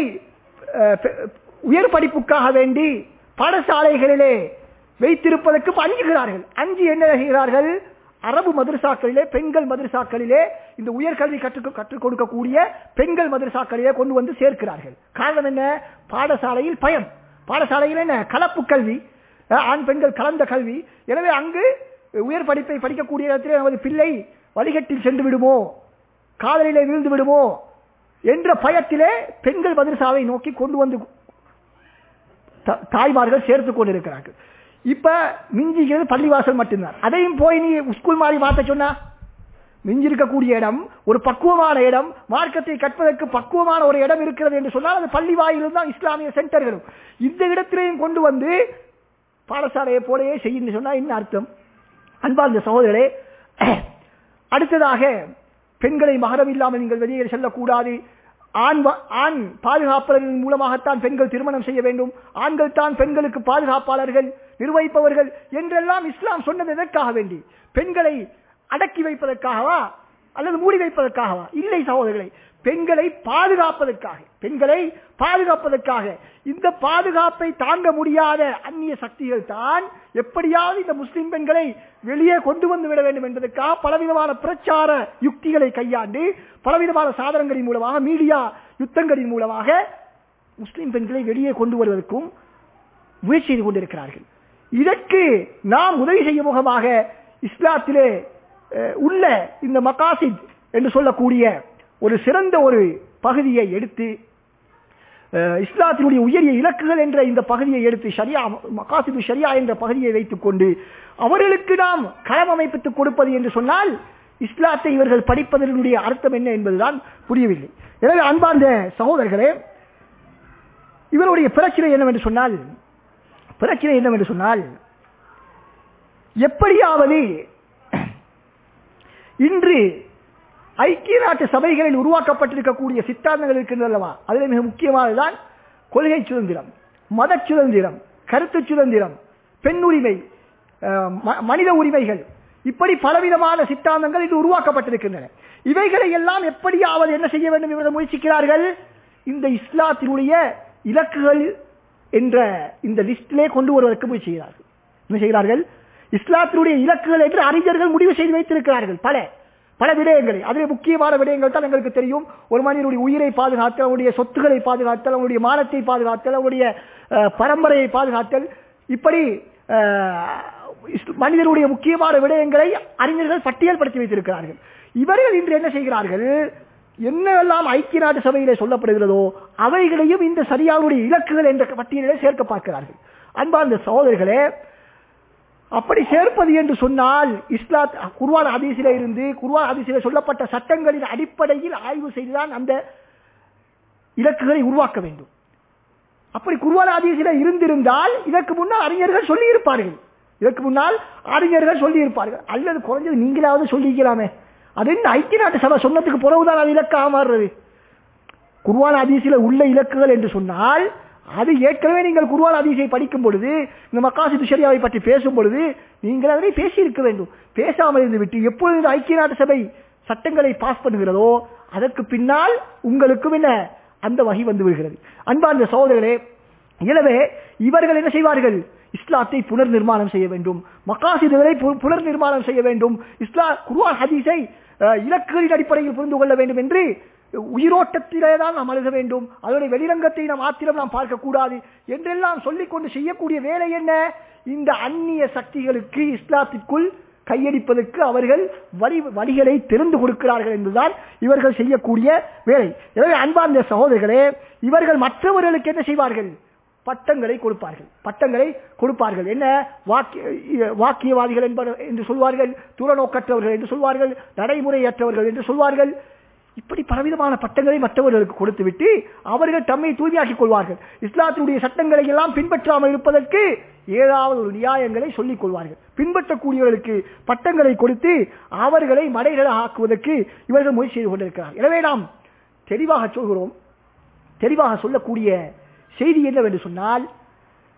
உயர் படிப்புக்காக வேண்டி பாடசாலைகளிலே வைத்திருப்பதற்கு அஞ்சுகிறார்கள். அஞ்சு என்ன செய்கிறார்கள்? அரபு மதரசாக்களிலே, பெண்கள் மதரசாக்களிலே இந்த உயர்கல்வி கற்றுக் கற்றுக் கொடுக்கக்கூடிய பெண்கள் மதரசாக்களிலே கொண்டு வந்து சேர்க்கிறார்கள். காரணம் என்ன? பாடசாலையில் பயம். பாடசாலையில் என்ன? கலப்பு கல்வி, ஆண் பெண்கள் கலந்த கல்வி. எனவே அங்கு உயர் படிப்பை படிக்கக்கூடிய இடத்திலே நமது பிள்ளை வழிகட்டில் சென்று விடுமோ, காதலிலே வீழ்ந்து விடுமோ என்ற பயத்திலே பெண்கள் மதரசாவை நோக்கி கொண்டு வந்து தாய்மார்கள் சேர்த்துக் கொண்டிருக்கிறார்கள். இப்ப மிஞ்சிக்கிறது பள்ளிவாசல் மட்டும்தான். அதையும் போய் நீ ஸ்கூல் மாதிரி மாற்ற சொன்னா, மிஞ்சிருக்கக்கூடிய இடம் ஒரு பக்குவமான இடம், மார்க்கத்தை கற்பதற்கு பக்குவமான ஒரு இடம் இருக்கிறது என்று சொன்னால் அது பள்ளி வாயிலும் தான் இஸ்லாமிய சென்டர்களும். இந்த இடத்திலையும் கொண்டு வந்து பாடசாலையை போலவே செய்ய சொன்னா என்ன அர்த்தம்? அன்பார்ந்த சகோதரர்களே, அடுத்ததாக பெண்களை மகரம் இல்லாமல் நீங்கள் வெளியே செல்லக்கூடாது. ஆண் ஆண் பாதுகாப்பாளர்கள் மூலமாகத்தான் பெண்கள் திருமணம் செய்ய வேண்டும். ஆண்கள் தான் பெண்களுக்கு பாதுகாப்பாளர்கள், நிர்வகிப்பவர்கள் என்றெல்லாம் இஸ்லாம் சொன்னது எதற்காக வேண்டி? பெண்களை அடக்கி வைப்பதற்காகவா அல்லது மூடி வைப்பதற்காகவா? இல்லை சகோதரர்களை, பெண்களை பாதுகாப்பதற்காக, பெண்களை பாதுகாப்பதற்காக. இந்த பாதுகாப்பை தாங்க முடியாத அந்நிய சக்திகள் தான் எப்படியாவது இந்த முஸ்லிம் பெண்களை வெளியே கொண்டு வந்து விட வேண்டும் என்பதற்காக பலவிதமான பிரச்சார யுக்திகளை கையாண்டு பலவிதமான சாதனங்களின் மூலமாக, மீடியா யுத்தங்களின் மூலமாக முஸ்லிம் பெண்களை வெளியே கொண்டு வருவதற்கும் முயற்சி செய்து கொண்டிருக்கிறார்கள். இதற்கு நாம் உதவி செய்யும் முகமாக இஸ்லாத்திலே உள்ள இந்த மகாசித் என்று சொல்லக்கூடிய ஒரு சிறந்த ஒரு பகுதியை எடுத்து, இஸ்லாத்தினுடைய உயரிய இலக்குகள் என்ற இந்த பகுதியை எடுத்து ஷரியா, மகாசிது ஷரியா என்ற பகுதியை வைத்துக் கொண்டு அவர்களுக்கு நாம் களம் அமைப்பித்துக் கொடுப்பது என்று சொன்னால் இஸ்லாத்தை இவர்கள் படிப்பதனுடைய அர்த்தம் என்ன என்பதுதான் புரியவில்லை. எனவே அன்பார்ந்த சகோதரர்களே, இவருடைய பிரச்சனை என்னவென்று சொன்னால் பிரச்சனை என்னவென்று சொன்னால் எப்படியாவது இன்று ஐக்கிய நாட்டு சபைகளில் உருவாக்கப்பட்டிருக்கக்கூடிய சித்தாந்தங்கள் இருக்கின்றனவா, அதில் மிக முக்கியமானதுதான் கொள்கை சுதந்திரம், மத சுதந்திரம், கருத்து சுதந்திரம், பெண் உரிமை, மனித உரிமைகள், இப்படி பலவிதமான சித்தாந்தங்கள் இன்று உருவாக்கப்பட்டிருக்கின்றன. இவைகளை எல்லாம் எப்படியாவது என்ன செய்ய வேண்டும் இவர்கள் முயற்சிக்கிறார்கள்? இந்த இஸ்லாத்தினுடைய இலக்குகள் என்ற இந்த லிஸ்டிலே கொண்டு வருவதற்கு முயற்சி செய்கிறார்கள். என்ன செய்கிறார்கள்? இஸ்லாத்தினுடைய இலக்குகள் என்று அறிஞர்கள் முடிவு செய்து வைத்திருக்கிறார்கள் பல பல விடயங்களை. அதிலே முக்கியமான விடயங்கள் தான் எங்களுக்கு தெரியும். ஒரு மனிதனுடைய உயிரை பாதுகாத்தல், அவனுடைய சொத்துக்களை பாதுகாத்தல், அவனுடைய மானத்தை பாதுகாத்தல், அவனுடைய பரம்பரையை பாதுகாத்தல், இப்படி மனிதனுடைய முக்கியமான விடயங்களை அறிஞர்கள் பட்டியல்படுத்தி வைத்திருக்கிறார்கள். இவர்கள் இன்று என்ன செய்கிறார்கள்? என்னெல்லாம் ஐக்கிய நாட்டு சபையிலே சொல்லப்படுகிறதோ அவைகளையும் இந்த சரியானுடைய இலக்குகள் என்ற பட்டியலிலே சேர்க்க பார்க்கிறார்கள். அன்பார்ந்த சகோதரர்களே, அப்படி சேர்ப்பது என்று சொன்னால் இஸ்லாத் குர்ஆன் ஹதீஸிலே இருந்து குர்ஆன் ஹதீஸிலே சொல்லப்பட்ட சட்டங்களின் அடிப்படையில் ஆய்வு செய்துதான் அந்த இலக்குகளை உருவாக்க வேண்டும். அப்படி குர்ஆன் ஹதீஸிலே இருந்திருந்தால் இதற்கு முன்னால் அறிஞர்கள் சொல்லி இருப்பார்கள் இதற்கு முன்னால் அறிஞர்கள் சொல்லி இருப்பார்கள் அல்லது குறைஞ்சது நீங்களாவது சொல்லிக்கலாமே. அது என்ன ஐக்கிய நாட்டு சபை சொன்னதுக்கு பிறகுதான் அது இலக்காக மாறுறது? குர்ஆன் ஹதீஸிலே உள்ள இலக்குகள் என்று சொன்னால் அது ஏற்கனவே நீங்கள் குர்ஆன் ஹதீஸை படிக்கும் பொழுது, இந்த மகாசிது ஷரியாவை பற்றி பேசும் பொழுது நீங்கள் அதனை பேசி இருக்க வேண்டும். பேசாமல் இருந்து விட்டு எப்பொழுது இந்த ஐக்கிய நாட்டு சபை சட்டங்களை பாஸ் பண்ணுகிறதோ அதற்கு பின்னால் உங்களுக்கும் என்ன அந்த வகை வந்து விடுகிறது. அன்பார்ந்த சகோதரர்களே, எனவே இவர்கள் என்ன செய்வார்கள்? இஸ்லாத்தை புனர் நிர்மாணம் செய்ய வேண்டும், மகாசிதுகளை புனர் நிர்மாணம் செய்ய வேண்டும், இஸ்லாம் குர்ஆன் ஹதீஸை இலக்குகளின் அடிப்படையில் புரிந்து கொள்ள வேண்டும் என்று உயிரோட்டத்திலே தான் நாம் அழுக வேண்டும். அதனுடைய வெளிரங்கத்தை நாம் ஆத்திரம் நாம் பார்க்கக்கூடாது என்றெல்லாம் சொல்லிக்கொண்டு செய்யக்கூடிய வேலை என்ன? இந்த அந்நிய சக்திகளுக்கு இஸ்லாத்திற்குள் கையடிப்பதற்கு அவர்கள் வழி வழிகளை தெரிந்து கொடுக்கிறார்கள் என்பதுதான் இவர்கள் செய்யக்கூடிய வேலை. எனவே அன்பார்ந்த சகோதரர்களே, இவர்கள் மற்றவர்களுக்கு என்ன செய்வார்கள்? பட்டங்களை கொடுப்பார்கள் பட்டங்களை கொடுப்பார்கள் என்ன? வாக்கியவாதிகள் என்று சொல்வார்கள், தூரநோக்கற்றவர்கள் என்று சொல்வார்கள், நடைமுறையற்றவர்கள் என்று சொல்வார்கள். இப்படி பலவிதமான பட்டங்களை மற்றவர்களுக்கு கொடுத்துவிட்டு அவர்கள் தம்மை தூய்மையாக்கிக் கொள்வார்கள். இஸ்லாத்தினுடைய சட்டங்களை எல்லாம் பின்பற்றாமல் இருப்பதற்கு ஏதாவது ஒரு நியாயங்களை சொல்லிக் கொள்வார்கள். பின்பற்றக்கூடியவர்களுக்கு பட்டங்களை கொடுத்து அவர்களை மடைகளாக ஆக்குவதற்கு இவர்கள் முயற்சி செய்து கொண்டிருக்கிறார்கள். எனவே நாம் தெளிவாக சொல்கிறோம், தெளிவாக சொல்லக்கூடிய செய்தி என்னவென்று சொன்னால்,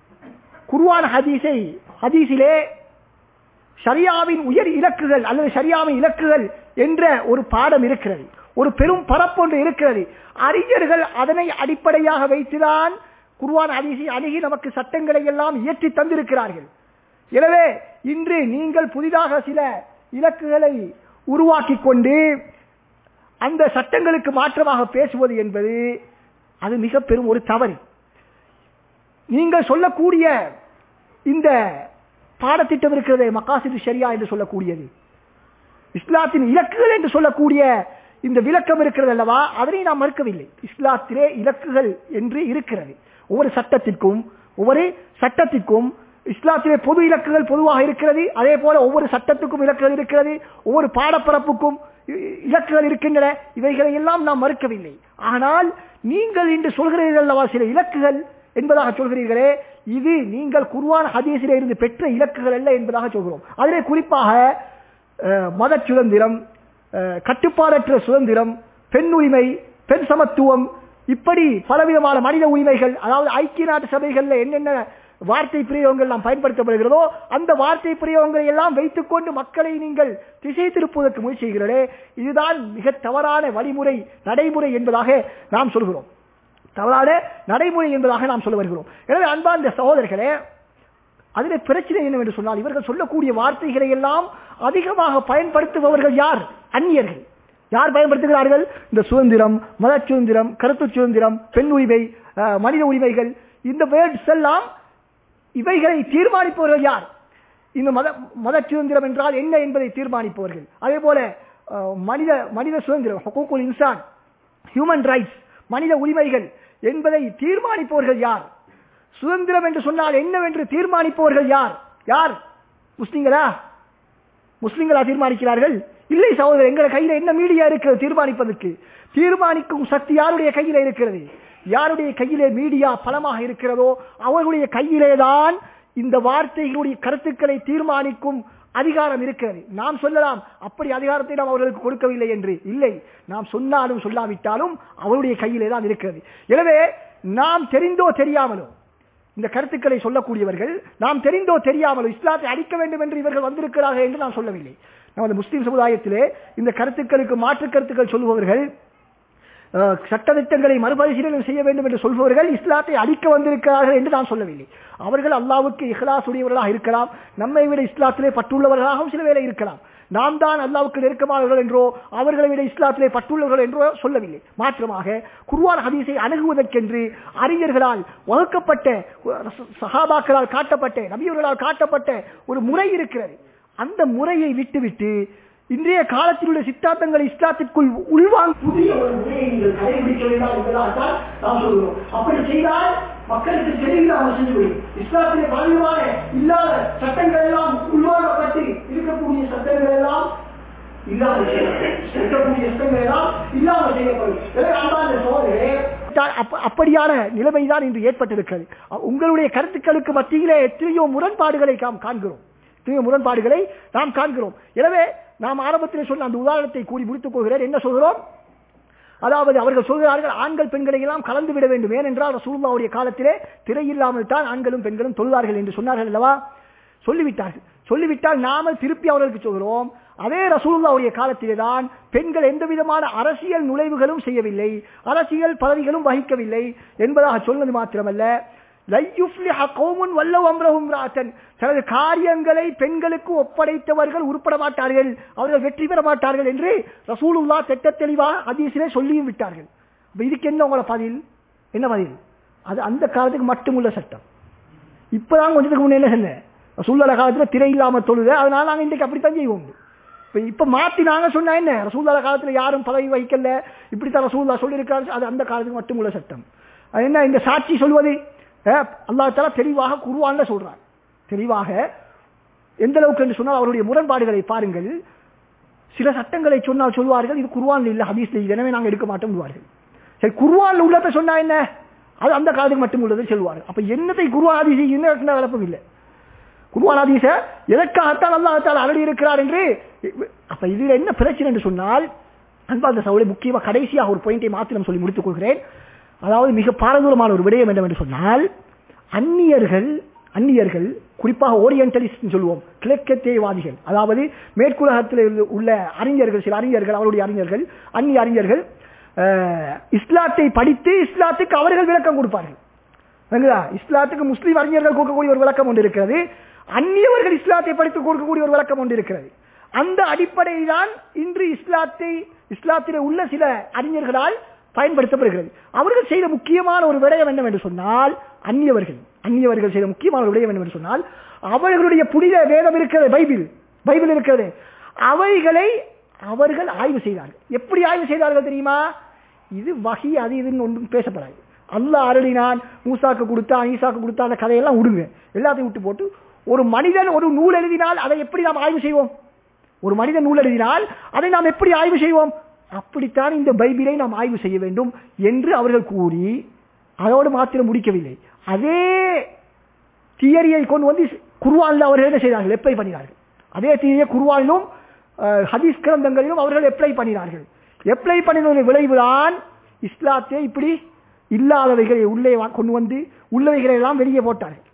குர்ஆன் ஹதீஸை ஹதீஸிலே ஷரியாவின் உயர் இலக்குகள் அல்லது ஷரியாவின் இலக்குகள் என்ற ஒரு பாடம் இருக்கிறது, ஒரு பெரும் பரப்பொன்று இருக்கிறது. அறிஞர்கள் அதனை அடிப்படையாக வைத்துதான் குர்ஆன் ஹதீஸை அணுகி நமக்கு சட்டங்களை எல்லாம் இயற்றி தந்திருக்கிறார்கள். எனவே இன்று நீங்கள் புதிதாக சில இலக்குகளை உருவாக்கி கொண்டு அந்த சட்டங்களுக்கு மாற்றமாக பேசுவது என்பது அது மிக பெரும் ஒரு தவறு. நீங்கள் சொல்லக்கூடிய இந்த பாடத்திட்டம் இருக்கிறது மகாசிது ஷரியா என்று சொல்லக்கூடியது, இஸ்லாத்தின் இலக்குகள் என்று சொல்லக்கூடிய இந்த விளக்கம் இருக்கிறது அல்லவா, அதனை நாம் மறுக்கவில்லை. இஸ்லாத்திலே இலக்குகள் என்று இருக்கிறது. ஒவ்வொரு சட்டத்திற்கும் ஒவ்வொரு சட்டத்திற்கும் இஸ்லாத்திலே பொது இலக்குகள் பொதுவாக இருக்கிறது. அதே போல ஒவ்வொரு சட்டத்துக்கும் இலக்குகள் இருக்கிறது, ஒவ்வொரு பாடப்பரப்புக்கும் இலக்குகள் இருக்கின்றன. இவைகளை எல்லாம் நாம் மறுக்கவில்லை. ஆனால் நீங்கள் இன்று சொல்கிறீர்கள் அல்லவா சில இலக்குகள் என்பதாக சொல்கிறீர்களே, இது நீங்கள் குர்ஆன் ஹதீஸிலே இருந்து பெற்ற இலக்குகள் அல்ல என்பதாக சொல்கிறோம். அதிலே குறிப்பாக மத சுதந்திரம், கட்டுப்பாடற்ற சுதந்திரம், பெண் உரிமை, பெண் சமத்துவம், இப்படி பலவிதமான மனித உரிமைகள், அதாவது ஐக்கிய நாட்டு சபைகளில் என்னென்ன வார்த்தை பிரயோகங்கள் நாம் பயன்படுத்தப்படுகிறதோ அந்த வார்த்தை பிரயோகங்களை எல்லாம் வைத்துக் கொண்டு மக்களை நீங்கள் திசை திருப்புவதற்கு முயற்சி செய்கிறீர்களே, இதுதான் மிக தவறான வழிமுறை நடைமுறை என்பதாக நாம் சொல்கிறோம். தவறான நடைமுறை என்பதாக நாம் சொல்ல வருகிறோம். எனவே அன்பார்ந்த சகோதரர்களே, அதில் பிரச்சனை என்னவென்று சொன்னால், இவர்கள் சொல்லக்கூடிய வார்த்தைகளை எல்லாம் அதிகமாக பயன்படுத்துபவர்கள் யார்? அந்நியர்கள். யார் பயன்படுத்துகிறார்கள்? இந்த சுதந்திரம், மத சுதந்திரம், கருத்து சுதந்திரம், பெண் உரிமை, மனித உரிமைகள், இந்த வேர்ட்ஸ் எல்லாம் இவைகளை தீர்மானிப்பவர்கள் யார்? இந்த மத மத சுதந்திரம் என்றால் என்ன என்பதை தீர்மானிப்பவர்கள். அதே போல மனித மனித சுதந்திரம், ஹுகூகுல் இன்சான், ஹியூமன் ரைட்ஸ், மனித உரிமைகள் என்பதை தீர்மானிப்பவர்கள் யார்? சுதந்திரம் என்று சொன்னால் என்னவென்று தீர்மானிப்பவர்கள் யார்? யார்? முஸ்லிம்களா? முஸ்லிம்களா தீர்மானிக்கிறார்கள்? இல்லை சகோதரர், எங்கள் கையில் என்ன மீடியா இருக்கிறது தீர்மானிப்பதற்கு? தீர்மானிக்கும் சக்தி யாருடைய கையில் இருக்கிறது? யாருடைய கையிலே மீடியா பலமாக இருக்கிறதோ அவர்களுடைய கையிலே தான் இந்த வார்த்தைகளுடைய கருத்துக்களை தீர்மானிக்கும் அதிகாரம் இருக்கிறது. நாம் சொல்லலாம் அப்படி அதிகாரத்தை நாம் அவர்களுக்கு கொடுக்கவில்லை என்று. இல்லை, நாம் சொன்னாலும் சொல்லாவிட்டாலும் அவருடைய கையிலே தான் இருக்கிறது. எனவே நாம் தெரிந்தோ தெரியாமலோ இந்த கருத்துக்களை சொல்லக்கூடியவர்கள், நாம் தெரிந்தோ தெரியாமலோ இஸ்லாத்தை அழிக்க வேண்டும் என்று இவர்கள் வந்திருக்கிறார்கள் என்று நான் சொல்லவில்லை. நமது முஸ்லிம் சமுதாயத்திலே இந்த கருத்துக்களுக்கு மாற்று கருத்துக்கள் சொல்பவர்கள், சட்டத்திட்டங்களை மறுபரிசீலனை செய்ய வேண்டும் என்று சொல்பவர்கள் இஸ்லாத்தை அழிக்க வந்திருக்கிறார்கள் என்று நான் சொல்லவில்லை. அவர்கள் அல்லாஹ்வுக்கு இஹ்லாஸ் உடையவர்களாக இருக்கலாம், நம்மை விட இஸ்லாத்திலே பற்றுள்ளவர்களாகவும் சில வேளை இருக்கலாம். நாம் தான் அல்லாஹ்வுக்கு நெருக்கமானவர்கள் என்றோ அவர்களை விட இஸ்லாத்திலே பற்றுள்ளவர்கள் என்றோ சொல்லவில்லை. மாற்றமாக குர்ஆன் ஹதீஸை அணுகுவதற்கென்று அறிஞர்களால் வகுக்கப்பட்ட, சஹாபாக்களால் காட்டப்பட்ட, நபியவர்களால் காட்டப்பட்ட ஒரு முறை இருக்கிறது. அந்த முறையை விட்டுவிட்டு இன்றைய காலத்தில் உள்ள சித்தாந்தங்களை இஸ்லாத்திற்குள் உள்வாங்க புதிய ஒரு முறையை நீங்கள் கடைபிடிக்க வேண்டாம் என்பதால் நாம் சொல்கிறோம். அப்படி செய்தால் மக்களுக்கு தெளிவில்லாமல் செஞ்சுவிடும். இஸ்லாத்திலே பலவிதமான இல்லாத சட்டங்கள் எல்லாம் உள்வாங்கப்பட்டு இருக்கக்கூடிய சட்டங்கள் எல்லாம் இல்லாமல் செய்யக்கூடிய சட்டங்கள் எல்லாம் இல்லாமல் செய்யப்படும். அப்படியான நிலைமைதான் இன்று ஏற்பட்டிருக்கிறது. உங்களுடைய கருத்துக்களுக்கு மத்தியிலே எத்தனையோ முரண்பாடுகளை நாம் காண்கிறோம் முரண்பாடுகளை நாம் காண்கிறோம். எனவே நாம் ஆரம்பத்தில் சொன்ன அந்த உதாரணத்தை கூறி முடித்துக் கொள்கிறேன். என்ன சொல்கிறோம்? அதாவது அவர்கள் சொல்கிறார்கள் ஆண்கள் பெண்களை எல்லாம் கலந்து விட வேண்டும், ஏனென்றால் ரசூலுல்லாஹ்வுடைய காலத்திலே திரை இல்லாமல் தான் ஆண்களும் பெண்களும் தொழுதார்கள் என்று சொன்னார்கள் அல்லவா? சொல்லிவிட்டார்கள். சொல்லிவிட்டால் நாம திருப்பி அவர்களுக்கு சொல்கிறோம், அதே ரசூலுல்லாஹ்வுடைய காலத்திலே தான் பெண்கள் எந்த விதமான அரசியல் நுழைவுகளும் செய்யவில்லை, அரசியல் பதவிகளும் வகிக்கவில்லை என்பதாக சொன்னது மாத்திரமல்ல, தனது காரியங்களை பெண்களுக்கு ஒப்படைத்தவர்கள் உருப்பட மாட்டார்கள், அவர்கள் வெற்றி பெற மாட்டார்கள் என்று ரசூலுல்லாஹ் திட்ட தெளிவாக ஹதீஸிலே சொல்லியும் விட்டார்கள். இதுக்கு என்ன உங்களோட பதில்? என்ன பதில்? அது அந்த காலத்துக்கு மட்டுமுள்ள சட்டம். இப்பதான் கொஞ்சத்துக்கு முன்னே என்ன சொன்ன, ரசூலுல்லாஹ் காலத்தில் திரை இல்லாம தொழுத, அதனால நாங்கள் இன்றைக்கு அப்படித்தான் செய்வோம். இப்ப மாத்தி நாங்க சொன்னா என்ன, ரசூலுல்லாஹ் காலத்தில் யாரும் பதவி வகிக்கல, இப்படித்தான் ரசூலுல்லாஹ் சொல்லியிருக்காரு, அது அந்த காலத்துக்கு மட்டுமுள்ள சட்டம். அது என்ன இந்த சாட்சி சொல்வது? அல்லாஹ் தஆலா தெளிவாக குர்ஆன்ல சொல்றார். தெளிவாக எந்த அளவுக்கு என்று சொன்னால் அவருடைய முரண்பாடுகளை பாருங்கள். சில சட்டங்களை சொன்னால் சொல்வார்கள் இது குர்ஆன்ல இல்ல, ஹதீஸ்ல இல்ல, எனவே நாங்கள் எடுக்க மாட்டோம் சொல்வார்கள். சரி, குர்ஆன்ல உள்ளத சொன்னா என்ன, அது அந்த காலத்துக்கு மட்டும் உள்ளதை சொல்வார்கள். அப்ப என்னத்தை குர்ஆன் ஹதீஸ் என்ன விளக்கம் இல்லை. குர்ஆன் ஹதீஸ எதற்காகத்தான் அல்லாஹ் தஆலா அருளி இருக்கிறார் என்று. அப்ப இதுல என்ன பிரச்சனை என்று சொன்னால், அன்பார்ந்த சகோதரர்களே, முக்கியமா கடைசியாக ஒரு பாயிண்டை மாத்திரம் சொல்லி முடித்துக் கொள்கிறேன். அதாவது மிக பாரதூரமான ஒரு விடயம் என்னவென்று சொன்னால், அந்நியர்கள் அந்நியர்கள், குறிப்பாக ஓரியன்டலிஸ்ட் சொல்லுவோம், கிழக்கத்தேவாதிகள், அதாவது மேற்குலகத்தில் உள்ள அறிஞர்கள், சில அறிஞர்கள், அவருடைய அறிஞர்கள், அந்நிய அறிஞர்கள் இஸ்லாத்தை படித்து இஸ்லாத்துக்கு அவர்கள் விளக்கம் கொடுப்பார்கள். இஸ்லாத்துக்கு முஸ்லீம் அறிஞர்கள் கொடுக்கக்கூடிய ஒரு விளக்கம் ஒன்று இருக்கிறது, அந்நியவர்கள் இஸ்லாத்தை படித்து கொடுக்கக்கூடிய ஒரு விளக்கம் ஒன்று இருக்கிறது. அந்த அடிப்படையில் தான் இன்று இஸ்லாத்தை இஸ்லாத்திலே உள்ள சில அறிஞர்களால் பயன்படுத்தப்படுகிறது. அவர்கள் செய்த முக்கியமான ஒரு விடயம் என்னவென்று சொன்னால், அந்நியவர்கள் அந்நியவர்கள் செய்த முக்கியமான ஒரு விடயம் என்னவென்று சொன்னால், அவர்களுடைய புனித வேதம் இருக்கிறது, பைபிள் பைபிள் இருக்கிறது, அவைகளை அவர்கள் ஆய்வு செய்தார்கள். எப்படி ஆய்வு செய்தார்கள் தெரியுமா? இது வஹி, அது இதுன்னு ஒன்றும் பேசப்படாது. அல்லாஹ் அருளினான், மூசாக்கு கொடுத்தான், ஈசாக்கு கொடுத்தான், அந்த கதையெல்லாம் விடுங்க, எல்லாத்தையும் விட்டு போட்டு ஒரு மனிதன் ஒரு நூல் எழுதினால் அதை எப்படி நாம் ஆய்வு செய்வோம்? ஒரு மனிதன் நூல் எழுதினால் அதை நாம் எப்படி ஆய்வு செய்வோம்? அப்படித்தான் இந்த பைபிளை நாம் ஆய்வு செய்ய வேண்டும் என்று அவர்கள் கூறி, அதோடு மாத்திரம் முடிக்கவில்லை, அதே தியரியை கொண்டு வந்து குர்ஆனில் அவர்கள் என்ன செய்தார்கள்? அப்ளை பண்ணினார்கள். அதே தியரியை குர்ஆனிலும் ஹதீஸ் கிரந்தங்களிலும் அவர்கள் அப்ளை பண்ணினார்கள். அப்ளை பண்ணின விளைவுதான் இஸ்லாத்தை இப்படி இல்லாதவைகளை உள்ளே கொண்டு வந்து உள்ளவைகளை எல்லாம் வெளியே போட்டார்கள்.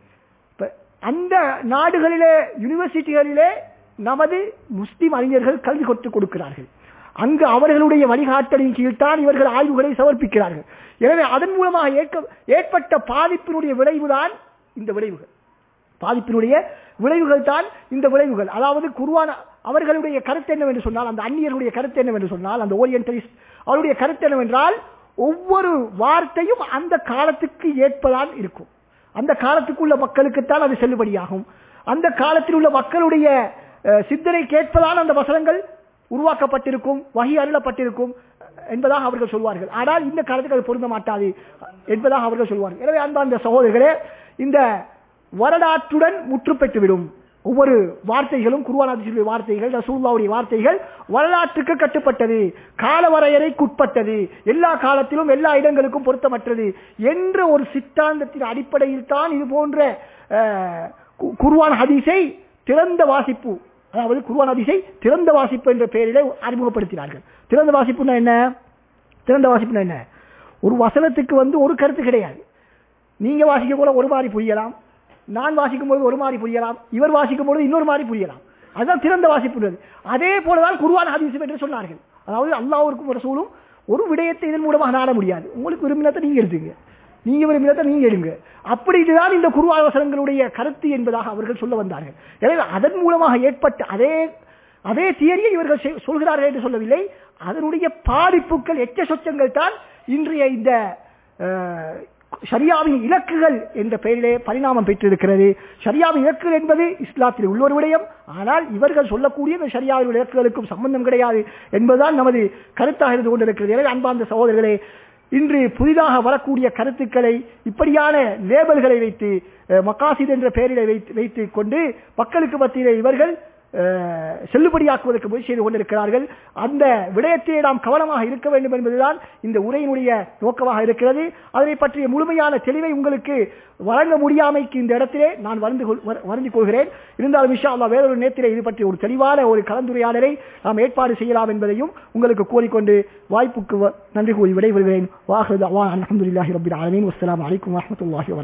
அந்த நாடுகளிலே யூனிவர்சிட்டிகளிலே நமது முஸ்லிம் அறிஞர்கள் கல்வி கற்றுக் கொடுக்கிறார்கள். அங்கு அவர்களுடைய வழிகாட்டலின் கீழ்தான் இவர்கள் ஆய்வுகளை சமர்ப்பிக்கிறார்கள். எனவே அதன் மூலமாக ஏற்பட்ட பாதிப்பினுடைய விளைவுதான் இந்த விளைவுகள். பாதிப்பினுடைய விளைவுகள் தான் இந்த விளைவுகள். அதாவது குர்ஆன் அவர்களுடைய கருத்து என்னவென்று சொன்னால், அந்த அந்நியர்களுடைய கருத்து என்னவென்று சொன்னால், அந்த ஓரியன்டலிஸ்ட் அவருடைய கருத்து என்னவென்றால், ஒவ்வொரு வார்த்தையும் அந்த காலத்துக்கு ஏற்பதான் இருக்கும். அந்த காலத்துக்குள்ள மக்களுக்குத்தான் அது செல்லுபடியாகும். அந்த காலத்தில் உள்ள மக்களுடைய சிந்தனை கேட்பதால் அந்த வசனங்கள் உருவாக்கப்பட்டிருக்கும், வஹி அருளப்பட்டிருக்கும் என்பதாக அவர்கள் சொல்வார்கள். ஆனால் இந்த காலத்துக்கு அது பொருந்த மாட்டாது என்பதாக அவர்கள் சொல்வார்கள். எனவே அன்பார்ந்த சகோதரர்களே, இந்த வரலாற்றுடன் முற்று பெற்றுவிடும். ஒவ்வொரு வார்த்தைகளும், குர்ஆன் ஹதீஸுடைய வார்த்தைகள், ரசூலுல்லாஹ்வுடைய வார்த்தைகள் வரலாற்றுக்கு கட்டுப்பட்டது, கால வரையறைக்குட்பட்டது, எல்லா காலத்திலும் எல்லா இடங்களுக்கும் பொருத்தமற்றது என்ற ஒரு சித்தாந்தத்தின் அடிப்படையில் தான் இது போன்ற குர்ஆன் ஹதீஸை திறந்த வாசிப்பு, அதாவது குர்ஆன் ஹதீஸை திறந்த வாசிப்பு என்ற பெயரிலே அறிமுகப்படுத்தினார்கள். திறந்த வாசிப்புனா என்ன? திறந்த வாசிப்புனா என்ன? ஒரு வசனத்துக்கு வந்து ஒரு கருத்து கிடையாது. நீங்க வாசிக்க கூட ஒரு மாதிரி புரியலாம், நான் வாசிக்கும் போது ஒரு மாதிரி புரியலாம், இவர் வாசிக்கும் போது இன்னொரு மாதிரி புரியலாம். அதுதான் திறந்த வாசிப்பு. அதே போலதான் குர்ஆன் ஹதீஸ் என்று சொன்னார்கள். அதாவது அல்லாஹ்வுக்கும் ரசூலும் ஒரு விடயத்தை இதன் மூலமாக நாட முடியாது. உங்களுக்கு விரும்பினத்தை நீங்க எடுத்துங்க, நீங்க விரும்பினத்தை நீங்க எடுங்க. அப்படி இதுதான் இந்த குர்ஆன் வசனங்களுடைய கருத்து என்பதாக அவர்கள் சொல்ல வந்தார்கள். எனவே அதன் மூலமாக ஏற்பட்ட அதே அதே தியரியை இவர்கள் சொல்கிறார்கள் என்று சொல்லவில்லை. அதனுடைய பாதிப்புகள், எச்ச சொச்சங்கள் தான் இன்றைய இந்த ஷரியாவின் இலக்குகள் என்ற பெயரிலே பரிணாமம் பெற்றிருக்கிறது. ஷரியாவின் இலக்குகள் என்பது இஸ்லாத்தில் உள்ள ஒரு விடயம், ஆனால் இவர்கள் சொல்லக்கூடிய இந்த ஷரியாவின் இலக்குகளுக்கும் சம்பந்தம் கிடையாது என்பதுதான் நமது கருத்தாக இருந்து கொண்டிருக்கிறது. எனவே அன்பார்ந்த சகோதரர்களே, இன்று புதிதாக வரக்கூடிய கருத்துக்களை இப்படியான லேபல்களை வைத்து, மக்காசித் என்ற பெயரிலே வைத்து வைத்துக் கொண்டு மக்களுக்கு மத்தியிலே இவர்கள் செல்லுபடியாக்குவதற்கு முயற்சி செய்து கொண்டிருக்கிறார்கள். அந்த விடயத்திலே நாம் கவனமாக இருக்க வேண்டும் என்பதுதான் இந்த உரையினுடைய நோக்கமாக இருக்கிறது. அதனை பற்றிய முழுமையான தெளிவை உங்களுக்கு வழங்க முடியாமைக்கு இந்த இடத்திலே நான் வருந்திக் கொள்கிறேன். இருந்தாலும் இன்ஷா அல்லாஹ் வேறொரு நேரத்திலே இது பற்றி ஒரு தெளிவான ஒரு கலந்துரையாடலை நாம் ஏற்பாடு செய்யலாம் என்பதையும் உங்களுக்கு கோரிக்கொண்டு வாய்ப்புக்கு நன்றி கூறி விடைபெறுகிறேன். வாஹிரு தஅவானா அல்ஹம்துலில்லாஹி ரப்பில் ஆலமீன். வஸ்ஸலாமு அலைக்கும் வரஹ்மத்துல்லாஹி வபரகாத்துஹு.